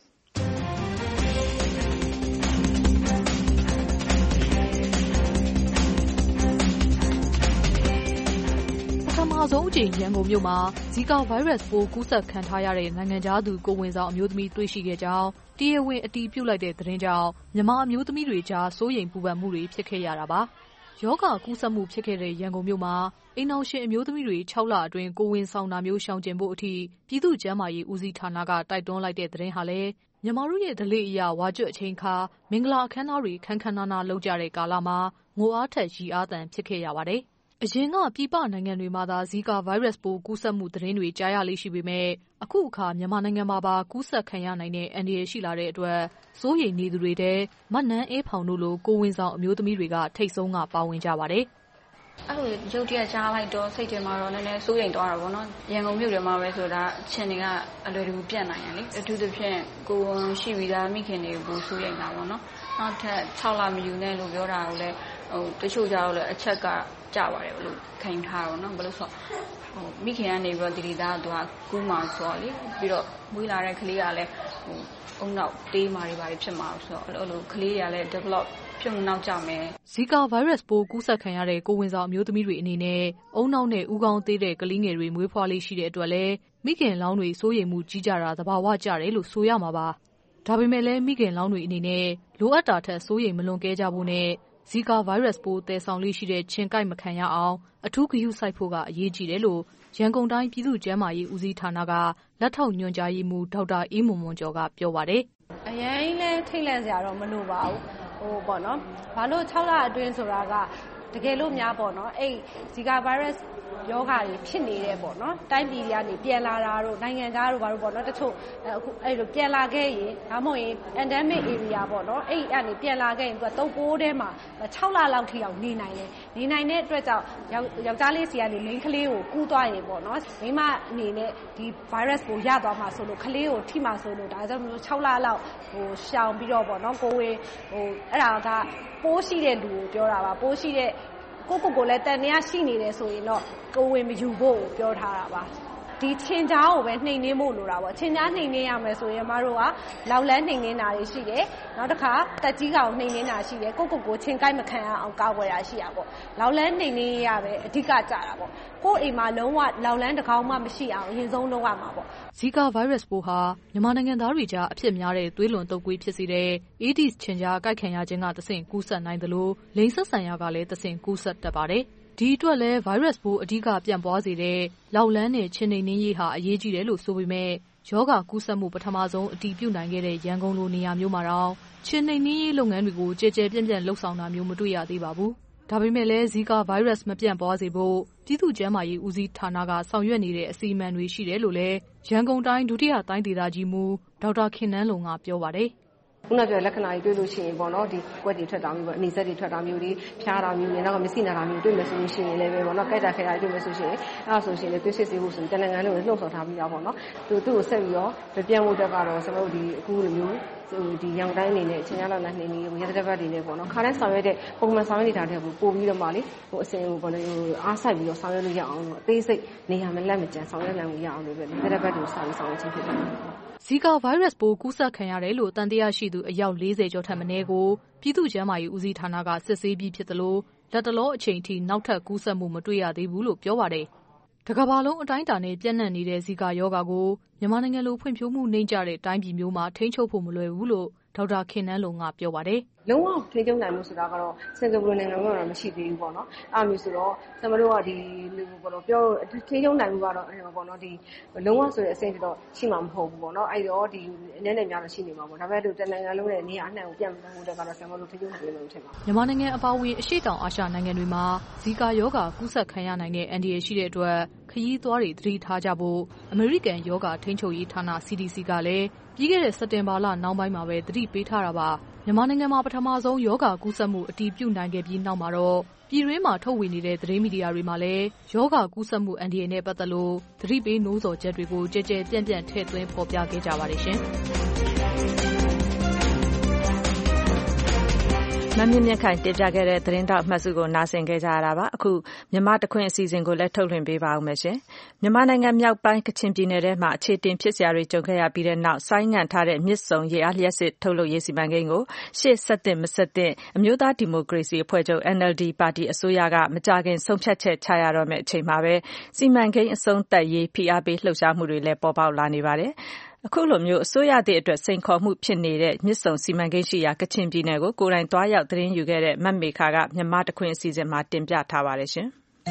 ဆုံးအကြိမ်ရန်ကုန်မြို့မှာဇီကာဗိုင်းရပ်စ်ပိုးကူးစက်ခံထားရတဲ့နိုင်ငံခြားသူကိုဝင်ဆောင်အမျိုးသမီးတွေ့ရှိခဲ့ကြောင်းတရားဝင်အတည်ပြုလိုက်တဲ့သတင်းကြောင့်မြန်မာအမျိုးသမီးတွေကြားစိုးရိမ်ပူပန်မှုတွေဖြစ်ခဲ့ရတာပါ။ယောဂကူးစက်မှုဖြစ်ခဲ့တဲ့ရန်ကုန်မြို့မှာအိမ်အောင်ရှင်အမျိုးသမီးတွေ6လအတွင်းကိုဝင်ဆောင်တာမျိုးရှောင်ကျဉ်ဖို့အထိပြည်သူ့ကျန်းမာရေးဦးစီးဌာနကတိုက်တွန်းလိုက်တဲ့သတင်းဟာလည်းမြန်မာတို့ရဲ့ဓလေ့အရဝါကျွတ်အချိန်ခါမင်္ဂလာအခမ်းအနားတွေခန်းခန်းနားနားလုပ်ကြတဲ့ကာလမှာငိုအားထက်ရီအားသန်ဖြစ်ခဲ့ရပါတယ်။အရင်ကပြည်ပနိုင်ငံတွေမှာသာဇီကာဗိုင်းရပ်စ်ပိုးကူးစက်မှုသတင်းတွေကြားရလေ့ရှိပေမဲ့အခုအခါမြန်မာနိုင်ငံမှာပါကူးစက်ခံရနိုင်တဲ့အန္တရာယ်ရှိလာတဲ့အတွက်စိုးရိမ်နေသူတွေတဲ့မနန်းအေးဖောင်တို့လိုကိုဝင်ဆောင်အမျိုးသမီးတွေကထိတ်ဆုံးကပါဝင်ကြပါတယ်။အဲ့လိုရုပ်တရက်ကြားလိုက်တော့စိတ်ထဲမှာတော့နည်းနည်းစိုးရိမ်သွားတာပေါ့နော်။ရန်ကုန်မြို့ထဲမှာပဲဆိုတာအချင်းတွေကအလွယ်တကူပြန့်နိုင်တယ်လေ။အထူးသဖြင့်ကိုယ်ရှိပြီးသားမိခင်တွေကိုစိုးရိမ်တာပေါ့နော်။နောက်ထပ်6လမယူနဲ့လို့ပြောတာကိုလည်းတချို့ကြတော့လည်းအချက်ကကြပါတယ်လို့ခံထားတော့နော်ဘယ်လိုဆိုမိခင်ကနေပြီးတော့ဒီသားကကူးမှဆိုတော့လေပြီးတော့မွေးလာတဲ့ကလေးကလည်းအုံနောက်တေးမာတွေပါဖြစ်မှာဆိုတော့အဲ့လိုကလေးတွေကလည်း develop ဖြစ်မှုနောက်ကျမယ်ဇီကာဗိုင်းရပ်စ်ပိုးကူးစက်ခံရတဲ့ကိုဝင်ဆောင်အမျိုးသမီးတွေအနေနဲ့အုံနောက်နဲ့ဦးခေါင်းသေးတဲ့ကလေးငယ်တွေမွေးဖွားလေးရှိတဲ့အတွက်လည်းမိခင်လောင်းတွေစိုးရိမ်မှုကြီးကြတာသဘာဝကျတယ်လို့ဆိုရမှာပါဒါပေမဲ့လည်းမိခင်လောင်းတွေအနေနဲ့လိုအပ်တာထက်စိုးရိမ်မလွန်ကဲကြဖို့နဲ့ဇီကာဗိုင်းရပ်စ်ပိုးတည်ဆောင်လေးရှိတဲ့ချင်းကိုက်မခံရအောင်အထူးဂရုစိုက်ဖို့ကအရေးကြီးတယ်လို့ရန်ကုန်တိုင်းပြည်သူ့ကျန်းမာရေးဦးစီးဌာနကလက်ထောက်ညွှန်ကြားရေးမှူးဒေါက်တာအေးမွန်မွန်ကျော်ကပြောပါတယ်။အရင်လည်းထိတ်လန့်စရာတော့မလိုပါဘူး။ပေါ့နော်။ဘာလို့6လအတွင်းဆိုတာကတကယ်လို့များပေါ့နော်အဲ့ဇီကာဗိုင်းရပ်စ်ယောဂါတွေဖြစ်နေတဲ့ပေါ့နော်တိုင်းပြည်တွေကနေပြန်လာတာတို့နိုင်ငံသားတို့ဘာလို့ပေါ့နော်တချို့အခုအဲ့လိုပြန်လာခဲ့ရင်ဒါမှမဟုတ်ရင် endemic area ပေါ့နော်အဲ့ကနေပြန်လာခဲ့ရင်သူက3ပိုးထဲမှာ6လလောက်ထိအောင်နေနိုင်တယ်နေနိုင်တဲ့အတွက်ကြောင့်ယောက်ျားလေးစီကနေမိန်းကလေးကိုကူးသွားရင်ပေါ့နော်မိန်းမအနေနဲ့ဒီ virus ကိုရသွားမှာဆိုလို့ကလေးကိုထိမှာဆိုလို့ဒါကြောင့်မလို့6လလောက်ရှောင်ပြီးတော့ပေါ့နော်ကိုဝင်အဲ့ဒါကပိုးရှိတဲ့လူကိုပြောတာပါပိုးရှိတဲ့ကိုလည်းတန်တရားရှိနေတယ်ဆိုရင်တော့ကိုဝင်မယူဖို့ပြောထားတာပါဒီချင်းချားကိုပဲနှိမ်နှင်းဖို့လိုတာပေါ့ချင်းချားနှိမ်နှင်းရမယ်ဆိုရင်မတို့ကလောက်လန်းနှိမ်နှင်းတာတွေရှိတယ်နောက်တစ်ခါတက်ကြီးကောင်နှိမ်နှင်းတာရှိတယ်ကိုချင်းကိုက်မခံအောင်ကာကွယ်တာရှိရပေါ့လောက်လန်းနှိမ်နှင်းရပဲအဓိကကြတာပေါ့ကိုအိမ်မှာလုံးဝလောက်လန်းတစ်ကောင်မှမရှိအောင်အရင်ဆုံးလုပ်ရမှာပေါ့ဇီကာဗိုင်းရပ်စ်ပိုးဟာမြန်မာနိုင်ငံသားတွေကြားအဖြစ်များတဲ့သွေးလွန်တုပ်ကွေးဖြစ်စေတဲ့ AIDS ချင်းကြားကိုက်ခံရခြင်းကတဆင့်ကူးစက်နိုင်သလိုလိင်ဆက်ဆံရာကလည်းတဆင့်ကူးစက်တတ်ပါတယ်ဒီအတွက်လည်းဗိုင်းရပ်စ်ပိုးအဓိကပြန့်ပွားစေတဲ့လောက်လန်းနဲ့ချင်းနှိမ်နှင်းရေးဟာအရေးကြီးတယ်လို့ဆိုပေမဲ့ရောဂါကူးစက်မှုပထမဆုံးအတည်ပြုနိုင်ခဲ့တဲ့ရန်ကုန်လိုနေရာမျိုးမှာတော့ချင်းနှိမ်နှင်းရေးလုပ်ငန်းတွေကိုကြဲကြဲပြန့်ပြန့်လှုပ်ဆောင်တာမျိုးမတွေ့ရသေးပါဘူးဒါပေမဲ့လည်းဇီကာဗိုင်းရပ်စ်မပြန့်ပွားစေဖို့ပြည်သူ့ကျန်းမာရေးဦးစီးဌာနကဆောင်ရွက်နေတဲ့အစီအမံတွေရှိတယ်လို့လည်းရန်ကုန်တိုင်းဒုတိယတိုင်းဒေသကြီးမှူးဒေါက်တာခင်နန်းလုံကပြောပါတယ်ခုနကပြောလက္ခဏာတွေတွေ့လို့ရှိရင်ပေါ့နော်ဒီကွက်တွေထွက်တာမျိုးပေါ့အနေဆက်တွေထွက်တာမျိုးတွေဖျားတာမျိုးတွေနောက်ကမျက်စိနာတာမျိုးတွေ့မယ်ဆိုလို့ရှိရင်လည်းပဲပေါ့နော်ကြိုက်တာခဲတာတွေ့မယ်ဆိုရှင်အဲ့ဒါဆိုရှင်လည်းသွေးစစ်ဆေးဖို့ဆိုရင်တနင်္ဂနွေလုံးလှုပ်ဆောင်ထားပြီးသားပေါ့နော်သူ့ကိုဆက်ပြီးတော့ပြန်ဖို့တက်ကတော့ကျွန်တော်တို့ဒီအခုလိုမျိုးဒီရောင်တိုင်းအနေနဲ့ချင်းရလောက်နဲ့နှင်းနေရတဲ့ဘက်တွေနဲ့ပေါ့နော်ခါတိုင်းဆောင်ရွက်တဲ့ပုံမှန်ဆောင်ရွက်နေတာတွေပို့ပြီးတော့မှလေအစင်ကိုပေါ့နော်အားဆိုင်ပြီးတော့ဆောင်ရွက်လို့ရအောင်အသေးစိတ်နေရာမလက်မကျန်ဆောင်ရွက်နိုင်မှုရအောင်လို့ပဲတဲ့ဘက်တွေဆောင်ရွက်ခြင်းဖြစ်တယ်ဇီကာဗိုင်းရပ်စ်ပိုးကူးစက်ခံရတယ်လို့တန်တရားရှိသူအယောက်40ကျော်ထက်မနည်းကိုပြည်သူ့ကျန်းမာရေးဦးစီးဌာနကစစ်ဆေးပြီးဖြစ်သလိုလက်တလောအချိန်ထိနောက်ထပ်ကူးစက်မှုမတွေ့ရသေးဘူးလို့ပြောပါတယ်။တကမ္ဘာလုံးအတိုင်းအတာနဲ့ပြန့်နှံ့နေတဲ့ဇီကာရောဂါကိုမြန်မာနိုင်ငံလိုဖွံ့ဖြိုးမှုနှိမ့်ကျတဲ့တိုင်းပြည်မျိုးမှာထိန်းချုပ်ဖို့မလွယ်ဘူးလို့ဒေါက်တာခင်နန်းလုံကပြောပါတယ်လုံးဝထိန်းချုပ်နိုင်မှုဆိုတာကတော့စင်ကာပူနိုင်ငံမှာတော့မရှိသေးဘူးပေါ့နော်အဲ့မျိုးဆိုတော့ကျွန်တော်တို့ကဒီပေါ့နော်ပြောထိန်းချုပ်နိုင်မှုကတော့ပေါ့နော်ဒီလုံးဝဆိုတဲ့အဆင့်တော့ရှိမှာမဟုတ်ဘူးပေါ့နော်အဲ့တော့ဒီအနေနဲ့များတော့ရှိနေမှာပေါ့ဒါပေမဲ့တနိုင်ငံလုံးရဲ့နေရာအနှံ့ကိုပြန့်ပွားမှုတွေကတော့ကျွန်တော်တို့ထိန်းချုပ်နိုင်လို့ထင်ပါမြန်မာနိုင်ငံအပါအဝင်အရှေ့တောင်အာရှနိုင်ငံတွေမှာဇီကာရောဂါကူးစက်ခံရနိုင်တဲ့အန္တရာယ်ရှိတဲ့အတွက်ခရီးသွားတွေသတိထားကြဖို့အမေရိကန်ရောဂါထိန်းချုပ်ရေးဌာန CDC ကလည်းပြီးခဲ့တဲ့စက်တင်ဘာလနောက်ပိုင်းမှာပဲသတိပေးထားတာပါမြန်မာနိုင်ငံမှာပထမဆုံးရောဂါကူးစက်မှုအတည်ပြုနိုင်ခဲ့ပြီးနောက်မှာတော့ပြည်တွင်းမှာထုတ်ဝေနေတဲ့သတင်းမီဒီယာတွေမှာလည်းရောဂါကူးစက်မှုအန္တရာယ်နဲ့ပတ်သက်လို့သတိပေးနှိုးဆော်ချက်တွေကိုကြဲကြဲပြန့်ပြန့်ထည့်သွင်းဖော်ပြခဲ့ကြပါတယ်ရှင်မမြင့်မြတ်ခိုင်တင်ပြခဲ့တဲ့သတင်းတောက်မှတ်စုကိုနားဆင်ခဲ့ကြရတာပါအခုမြန်မာတခွင်အစီအစဉ်ကိုလည်းထုတ်လွှင့်ပေးပါဦးမယ်ရှင်မြန်မာနိုင်ငံမြောက်ပိုင်းကချင်ပြည်နယ်ထဲမှာအခြေတင်ဖြစ်စရာတွေကြုံခဲ့ရပြီးတဲ့နောက်ဆိုင်းငံ့ထားတဲ့မြစ်ဆုံရေအားလျှက်စစ်ထုတ်လုပ်ရေးစီမံကိန်းကိုရှေ့ဆက်တင်မဆက်တဲ့အမျိုးသားဒီမိုကရေစီအဖွဲ့ချုပ် NLD ပါတီအစိုးရကမကြာခင်ဆုံးဖြတ်ချက်ချရတော့မယ့်အချိန်မှာပဲစီမံကိန်းအဆုံးသတ်ရေးဖိအားပေးလှုပ်ရှားမှုတွေလည်းပေါ်ပေါက်လာနေပါတယ်အခုလိုမျိုးအစိုးရသည့်အတွက်စိန်ခေါ်မှုဖြစ်နေတဲ့မြစ်ဆုံစီမံကိန်းရှိရာကချင်ပြည်နယ်ကိုကိုယ်တိုင်သွားရောက်သတင်းယူခဲ့တဲ့မမေခါကမြန်မာတခွင်အစီအစဉ်မှာတင်ပြထားပါတယ်ရှင်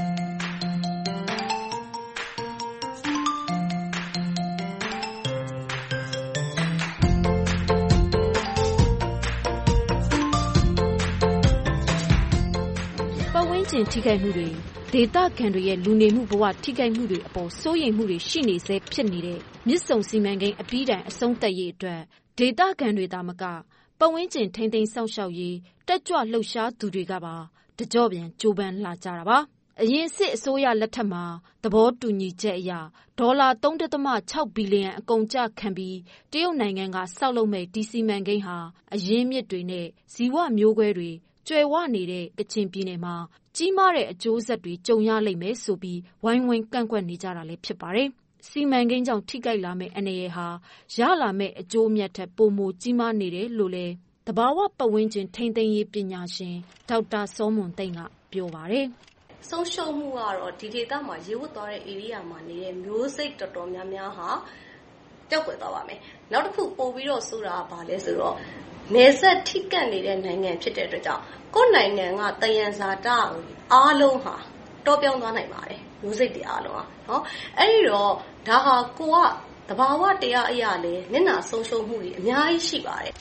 ပတ်ဝန်းကျင်ထိခိုက်မှုတွေဒေသခံတွေရဲ့လူနေမှုဘဝထိခိုက်မှုတွေအပေါ်စိုးရိမ်မှုတွေရှိနေစေဖြစ်နေတဲ့မြစ်ဆုံစီမံကိန်းအပြီးတိုင်အဆုံးသတ်ရေးအတွက်ဒေသခံတွေသာမကပတ်ဝန်းကျင်ထိန်းသိမ်းစောင့်ရှောက်ရေးတက်ကြွလှုပ်ရှားသူတွေကပါတကြော့ပြန်ကြိုးပမ်းလာကြတာပါအရင်စစ်အစိုးရလက်ထက်မှာသဘောတူညီချက်အရဒေါ်လာ 3.6 ဘီလီယံအကုန်အကျခံပြီးတရုတ်နိုင်ငံကဆောက်လုပ်မဲ့ဒီစီမံကိန်းဟာအရင်းမြစ်တွေနဲ့ဇီဝမျိုးကွဲတွေကျွယ်ဝနေတဲ့ကချင်ပြည်နယ်မှာကြီးမားတဲ့အကျိုးဆက်တွေကြုံရလိမ့်မယ်ဆိုပြီးဝိုင်းဝန်းကန့်ကွက်နေကြတာလည်းဖြစ်ပါတယ်။စီမံကိန်းကြောင့်ထိခိုက်လာမယ့်အနေအထားဟာရလာမယ့်အကျိုးအမြတ်ထက်ပိုမိုကြီးမားနေတယ်လို့လည်းသဘာဝပတ်ဝန်းကျင်ထိန်းသိမ်းရေးပညာရှင်ဒေါက်တာစောမွန်သိန်းကပြောပါတယ်။ဆုံးရှုံးမှုကတော့ဒီဒေသမှာရေဝတ်သွားတဲ့ area မှာနေတဲ့မျိုးစိတ်တော်တော်များများဟာပျောက်ကွယ်သွားပါမယ်။နောက်တစ်ခုပို့ပြီးတော့ဆိုတာကဘာလဲဆိုတော့နယ်စပ်ထိကပ်နေတဲ့နိုင်ငံဖြစ်တဲ့အတွက်ကြောင့်ကိုယ်နိုင်ငံကတယံဇာတအားလုံးဟာတောပြောင်းသွားနိုင်ပါတယ်မျိုးစိတ်တွေအားလုံးဟာเนาะအဲ့ဒီတော့ဒါဟာကိုကသဘာဝတရားအရာလဲမျက်နှာဆုံးရှုံးမှုတွေအများကြီးရှိပါတယ်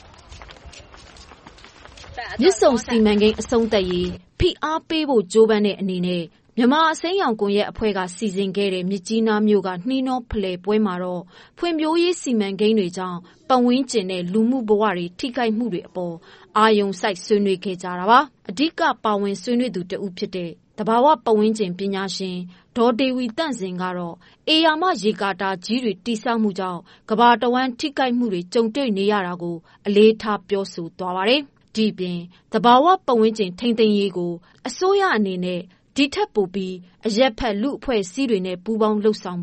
မြစ်ဆုံစီမံကိန်းအဆုံးသတ်ရေးဖိအားပေးဖို့ကြိုးပမ်းတဲ့အနေနဲ့မြန်မာအစိမ်းရောင်ကွန်ရက်အဖွဲ့ကစီစဉ်ခဲ့တဲ့မြစ်ကြီးနားမြို့ကနှီးနှောဖလှယ်ပွဲမှာတော့ဖွံ့ဖြိုးရေးစီမံကိန်းတွေကြောင့်ပတ်ဝန်းကျင်နဲ့လူမှုဘဝတွေထိခိုက်မှုတွေအပေါ်အာရုံစိုက်ဆွေးနွေးခဲ့ကြတာပါအဓိကပါဝင်ဆွေးနွေးသူတဦးဖြစ်တဲ့သဘာဝပတ်ဝန်းကျင်ပညာရှင်ဒေါ်ဒေဝီတန့်စင်ကတော့အေယာမရေကာတာကြီးတွေတိစောက်မှုကြောင့်ကမ္ဘာတဝန်းထိခိုက်မှုတွေကြုံတွေ့နေရတာကိုအလေးထားပြောဆိုသွားပါတယ်ဒီပြင်သဘာဝပတ်ဝန်းကျင်ထိန်းသိမ်းရေးကိုအစိုးရအနေနဲ့ဒီထက်ပိုပြီးအရက်ဖက်လူအဖွဲ့အစည်းတွေနဲ့ပူးပေါင်းလှုပ်ဆောင်ဖို့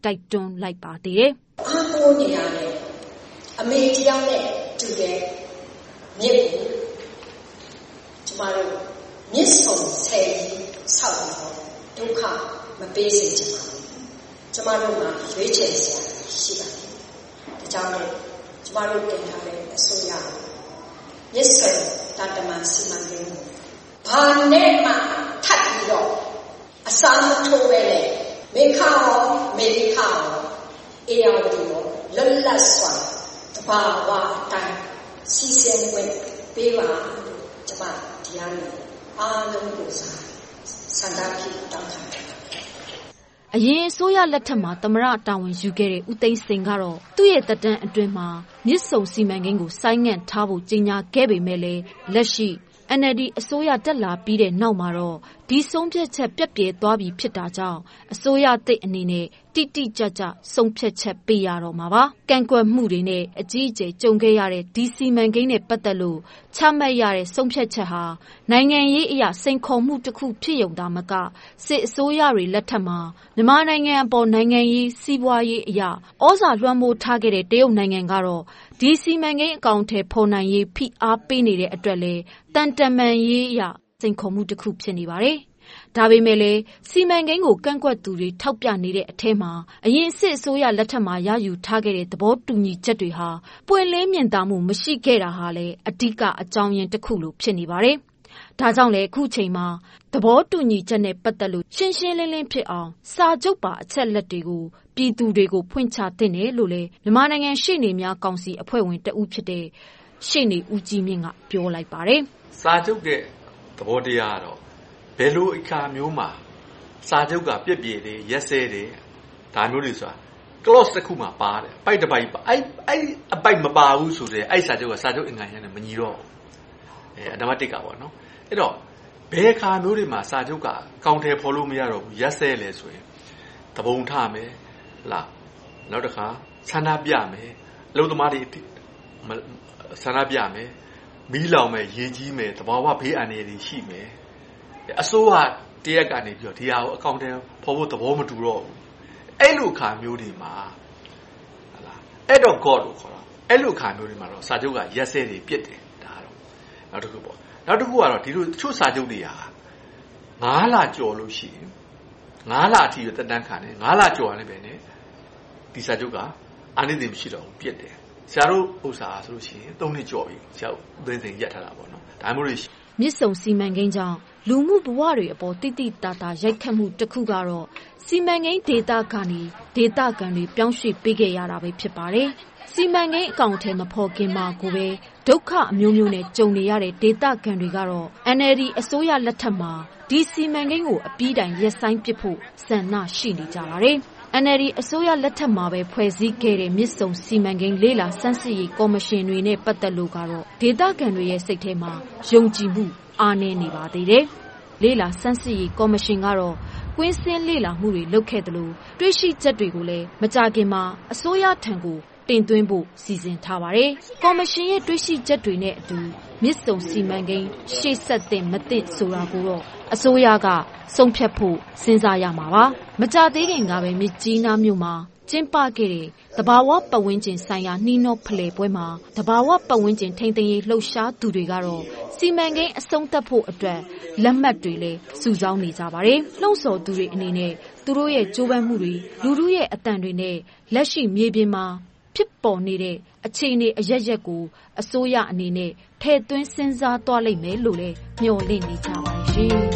တိုက်တွန်းလိုက်ပါသေးတယ်။အားကိုးနေရတဲ့အမေတယောက်နဲ့တူတဲ့မြစ်ကိုကျမတို့မြစ်ဆုံဆယ်ဆောက်ပြီးတော့ဒုက္ခမပေးစေချင်ပါဘူး။ကျမတို့မှာရွေးချယ်စရာရှိပါတယ်။ဒါကြောင့်မို့ကျမတို့တင်ထားတဲ့အစိုးရမြစ်ဆုံတန်တမန်စီမံကိန်းကိုဘာနဲ့မှထပ်ပြီးတော့အစားမထိုးပဲနဲ့မေခါရောမေလိခါရောအေယာဝတီရောလွတ်လပ်စွာတဘာဝအတိုင်းစီစဉ်ဝင်ပေးပါလို့ကျမတရားနေအားလုံးကိုဆန္ဒပြုတောင်းခံပါတယ်အရင်အစိုးရလက်ထက်မှာသမရတာဝန်ယူခဲ့တဲ့ဦးသိန်းစိန်ကတော့သူ့ရဲ့တပ်တန်းအတွင်းမှာမြစ်ဆုံစီမံကိန်းကိုဆိုင်းငံ့ထားဖို့ကြေညာခဲ့ပေမဲ့လည်းလက်ရှိ NLD အစိုးရတက်လာပြီးတဲ့နောက်မှာတော့ဒီဆုံးဖြတ်ချက်ပြက်ပြဲသွားပြီဖြစ်တာကြောင့်အစိုးရသစ်အနေနဲ့တိတိကျကျဆုံးဖြတ်ချက်ပေးရတော့မှာပါ။ကန့်ကွက်မှုတွေနဲ့အကြီးအကျယ်ကြုံခဲ့ရတဲ့ဒီစီမံကိန်းနဲ့ပတ်သက်လို့ချမှတ်ရတဲ့ဆုံးဖြတ်ချက်ဟာနိုင်ငံရေးအရာစိန်ခေါ်မှုတစ်ခုဖြစ်ရုံသာမကစစ်အစိုးရတွေလက်ထက်မှာမြန်မာနိုင်ငံအပေါ်နိုင်ငံရေးစီးပွားရေးအရာဩဇာလွှမ်းမိုးထားခဲ့တဲ့တရုတ်နိုင်ငံကတော့ဒီစီမံကိန်းအကောင့်ထဲပေါ်နိုင်ရေးဖိအားပေးနေတဲ့အတွက်လည်းတန်တမန်ရေးအရာစိန်ခေါ်မှုတစ်ခုဖြစ်နေပါတယ်။ဒါပေမဲ့လည်းစီမံကိန်းကိုကန့်ကွက်သူတွေထောက်ပြနေတဲ့အထက်မှာအရင်စစ်အစိုးရလက်ထက်မှာရယူထားခဲ့တဲ့သဘောတူညီချက်တွေဟာပွင့်လင်းမြင်သာမှုမရှိခဲ့တာဟာလည်းအဓိကအကြောင်းရင်းတစ်ခုလို့ဖြစ်နေပါတယ်။ဒါကြောင့်လည်းအခုချိန်မှာသဘောတူညီချက်နဲ့ပတ်သက်လို့ရှင်းရှင်းလင်းလင်းဖြစ်အောင်စာချုပ်ပါအချက်လက်တွေကိုပြည်သူတွေကိုဖွင့်ချသင့်တယ်လို့လည်းမြန်မာနိုင်ငံရှေ့နေများကောင်စီအဖွဲ့ဝင်တဦးဖြစ်တဲ့ရှေ့နေဦးကြီးမြင့်ကပြောလိုက်ပါတယ်။စာချုပ်တဲ့သဘောတရားကတော့ဘယ်လိုအခါမျိုးမှာစာချုပ်ကပြည့်ပြည့်တယ်ရက်စဲတယ်ဒါမျိုးတွေဆိုတာ clause တစ်ခုမှပါတယ်ပိုက်တစ်ပိုက်အဲ့အပိုက်မပါဘူးဆိုတဲ့အဲ့စာချုပ်ကစာချုပ်အင်္ဂါရနဲ့မညီတော့ဘူးအဓမ္မတစ်ကပေါ့နော်အဲ့တော့ဘယ်အခါမျိုးတွေမှာစာချုပ်ကကောင်တယ်ဖော်လို့မရတော့ဘူးရက်စဲလဲဆိုရင်တပုံထမယ်လားနောက်တစ်ခါဆန္ဒပြမယ်အလုပ်သမားတွေဆန္ဒပြမယ်မီးလောင်မယ်ရေကြီးမယ်တဘာဝဘေးအန္တရာယ်တွေရှိမယ်အစိုးရတရက်ကနေပြီးတော့ဒီဟာကိုအကောင့်ထဲဖော်ဖို့သဘောမတူတော့ဘူးအဲ့လိုခါမျိုးတွေမှာဟလာအဲ့တော့ God လို့ခေါ်တာအဲ့လိုခါမျိုးတွေမှာတော့စာချုပ်ကရက်စဲတွေပြစ်တယ်ဒါတော့နောက်တစ်ခုပေါ့နောက်တစ်ခုကတော့ဒီလိုတချို့စာချုပ်တွေဟာ9လကျော်လို့ရှိရင်9လအထိရတက်တန်းခံတယ်9လကျော်ရလည်းပဲねဒီစာချုပ်ကအာနိသင်မရှိတော့ဘူးပြစ်တယ်ဆရာတို့ဥစ္စာဆိုလို့ရှိရင်3နှစ်ကျော်ပြီဆရာဦးသိန်းစိန်ရက်ထားတာပေါ့နော်ဒါမျိုးတွေမြစ်ဆုံစီမံကိန်းကြောင့်လူမှုဘဝတွေအပေါ်တိတိတသာရိုက်ခတ်မှုတစ်ခုကတော့စီမံကိန်းဒေတာကနေဒေတာကန်တွေပြောင်းရွှေ့ပေးခဲ့ရတာပဲဖြစ်ပါတယ်။စီမံကိန်းအကောင့်ထဲမဖော်ခင်မှာကိုပဲဒုက္ခအမျိုးမျိုးနဲ့ကြုံနေရတဲ့ဒေတာကန်တွေကတော့ NLD အစိုးရလက်ထက်မှာဒီစီမံကိန်းကိုအပြီးတိုင်ရပ်ဆိုင်းပစ်ဖို့ဆန္ဒရှိနေကြပါတယ်။ NLD အစိုးရလက်ထက်မှာပဲဖွဲ့စည်းခဲ့တဲ့မြစ်ဆုံစီမံကိန်းလေးလာစမ်းစစ်ရေးကော်မရှင်တွေနဲ့ပတ်သက်လို့ကတော့ဒေသခံတွေရဲ့စိတ်ထဲမှာယုံကြည်မှုအားနည်းနေပါသေးတယ်။လေးလာစမ်းစစ်ရေးကော်မရှင်ကတော့ကွင်းစင်းလေးလာမှုတွေလုပ်ခဲ့တယ်လို့တွေ့ရှိချက်တွေကိုလည်းမကြာခင်မှာအစိုးရထံကိုတင်သွင်းဖို့စီစဉ်ထားပါတယ်။ကော်မရှင်ရဲ့တွေ့ရှိချက်တွေနဲ့အတူမြစ်ဆုံစီမံကိန်းရှေ့ဆက်တဲ့မသင့်ဆိုတာကိုတော့အစိုးရကဆုံးဖြတ်ဖို့စဉ်းစားရမှာပါ။မကြာသေးခင်ကပဲမြစ်ကြီးနားမြို့မှာကျင်းပခဲ့တဲ့တဘာဝပတ်ဝန်းကျင်ဆိုင်ရာနှီးနှောဖလှယ်ပွဲမှာတဘာဝပတ်ဝန်းကျင်ထိန်းသိမ်းရေးလှုပ်ရှားသူတွေကတော့စီမံကိန်းအဆုံးသတ်ဖို့အတွက်လက်မှတ်တွေလည်းစုဆောင်းနေကြပါတယ်။လှုံ့ဆော်သူတွေအနေနဲ့သူတို့ရဲ့ကြိုးပမ်းမှုတွေလူထုရဲ့အသံတွေနဲ့လက်ရှိမြေပြင်မှာဖြစ်ပေါ်နေတဲ့အခြေအနေအရပ်ရပ်ကိုအစိုးရအနေနဲ့ထည့်သွင်းစဉ်းစားသွားလိမ့်မယ်လို့လည်းမျှော်လင့်နေကြပါတယ်ရှင်။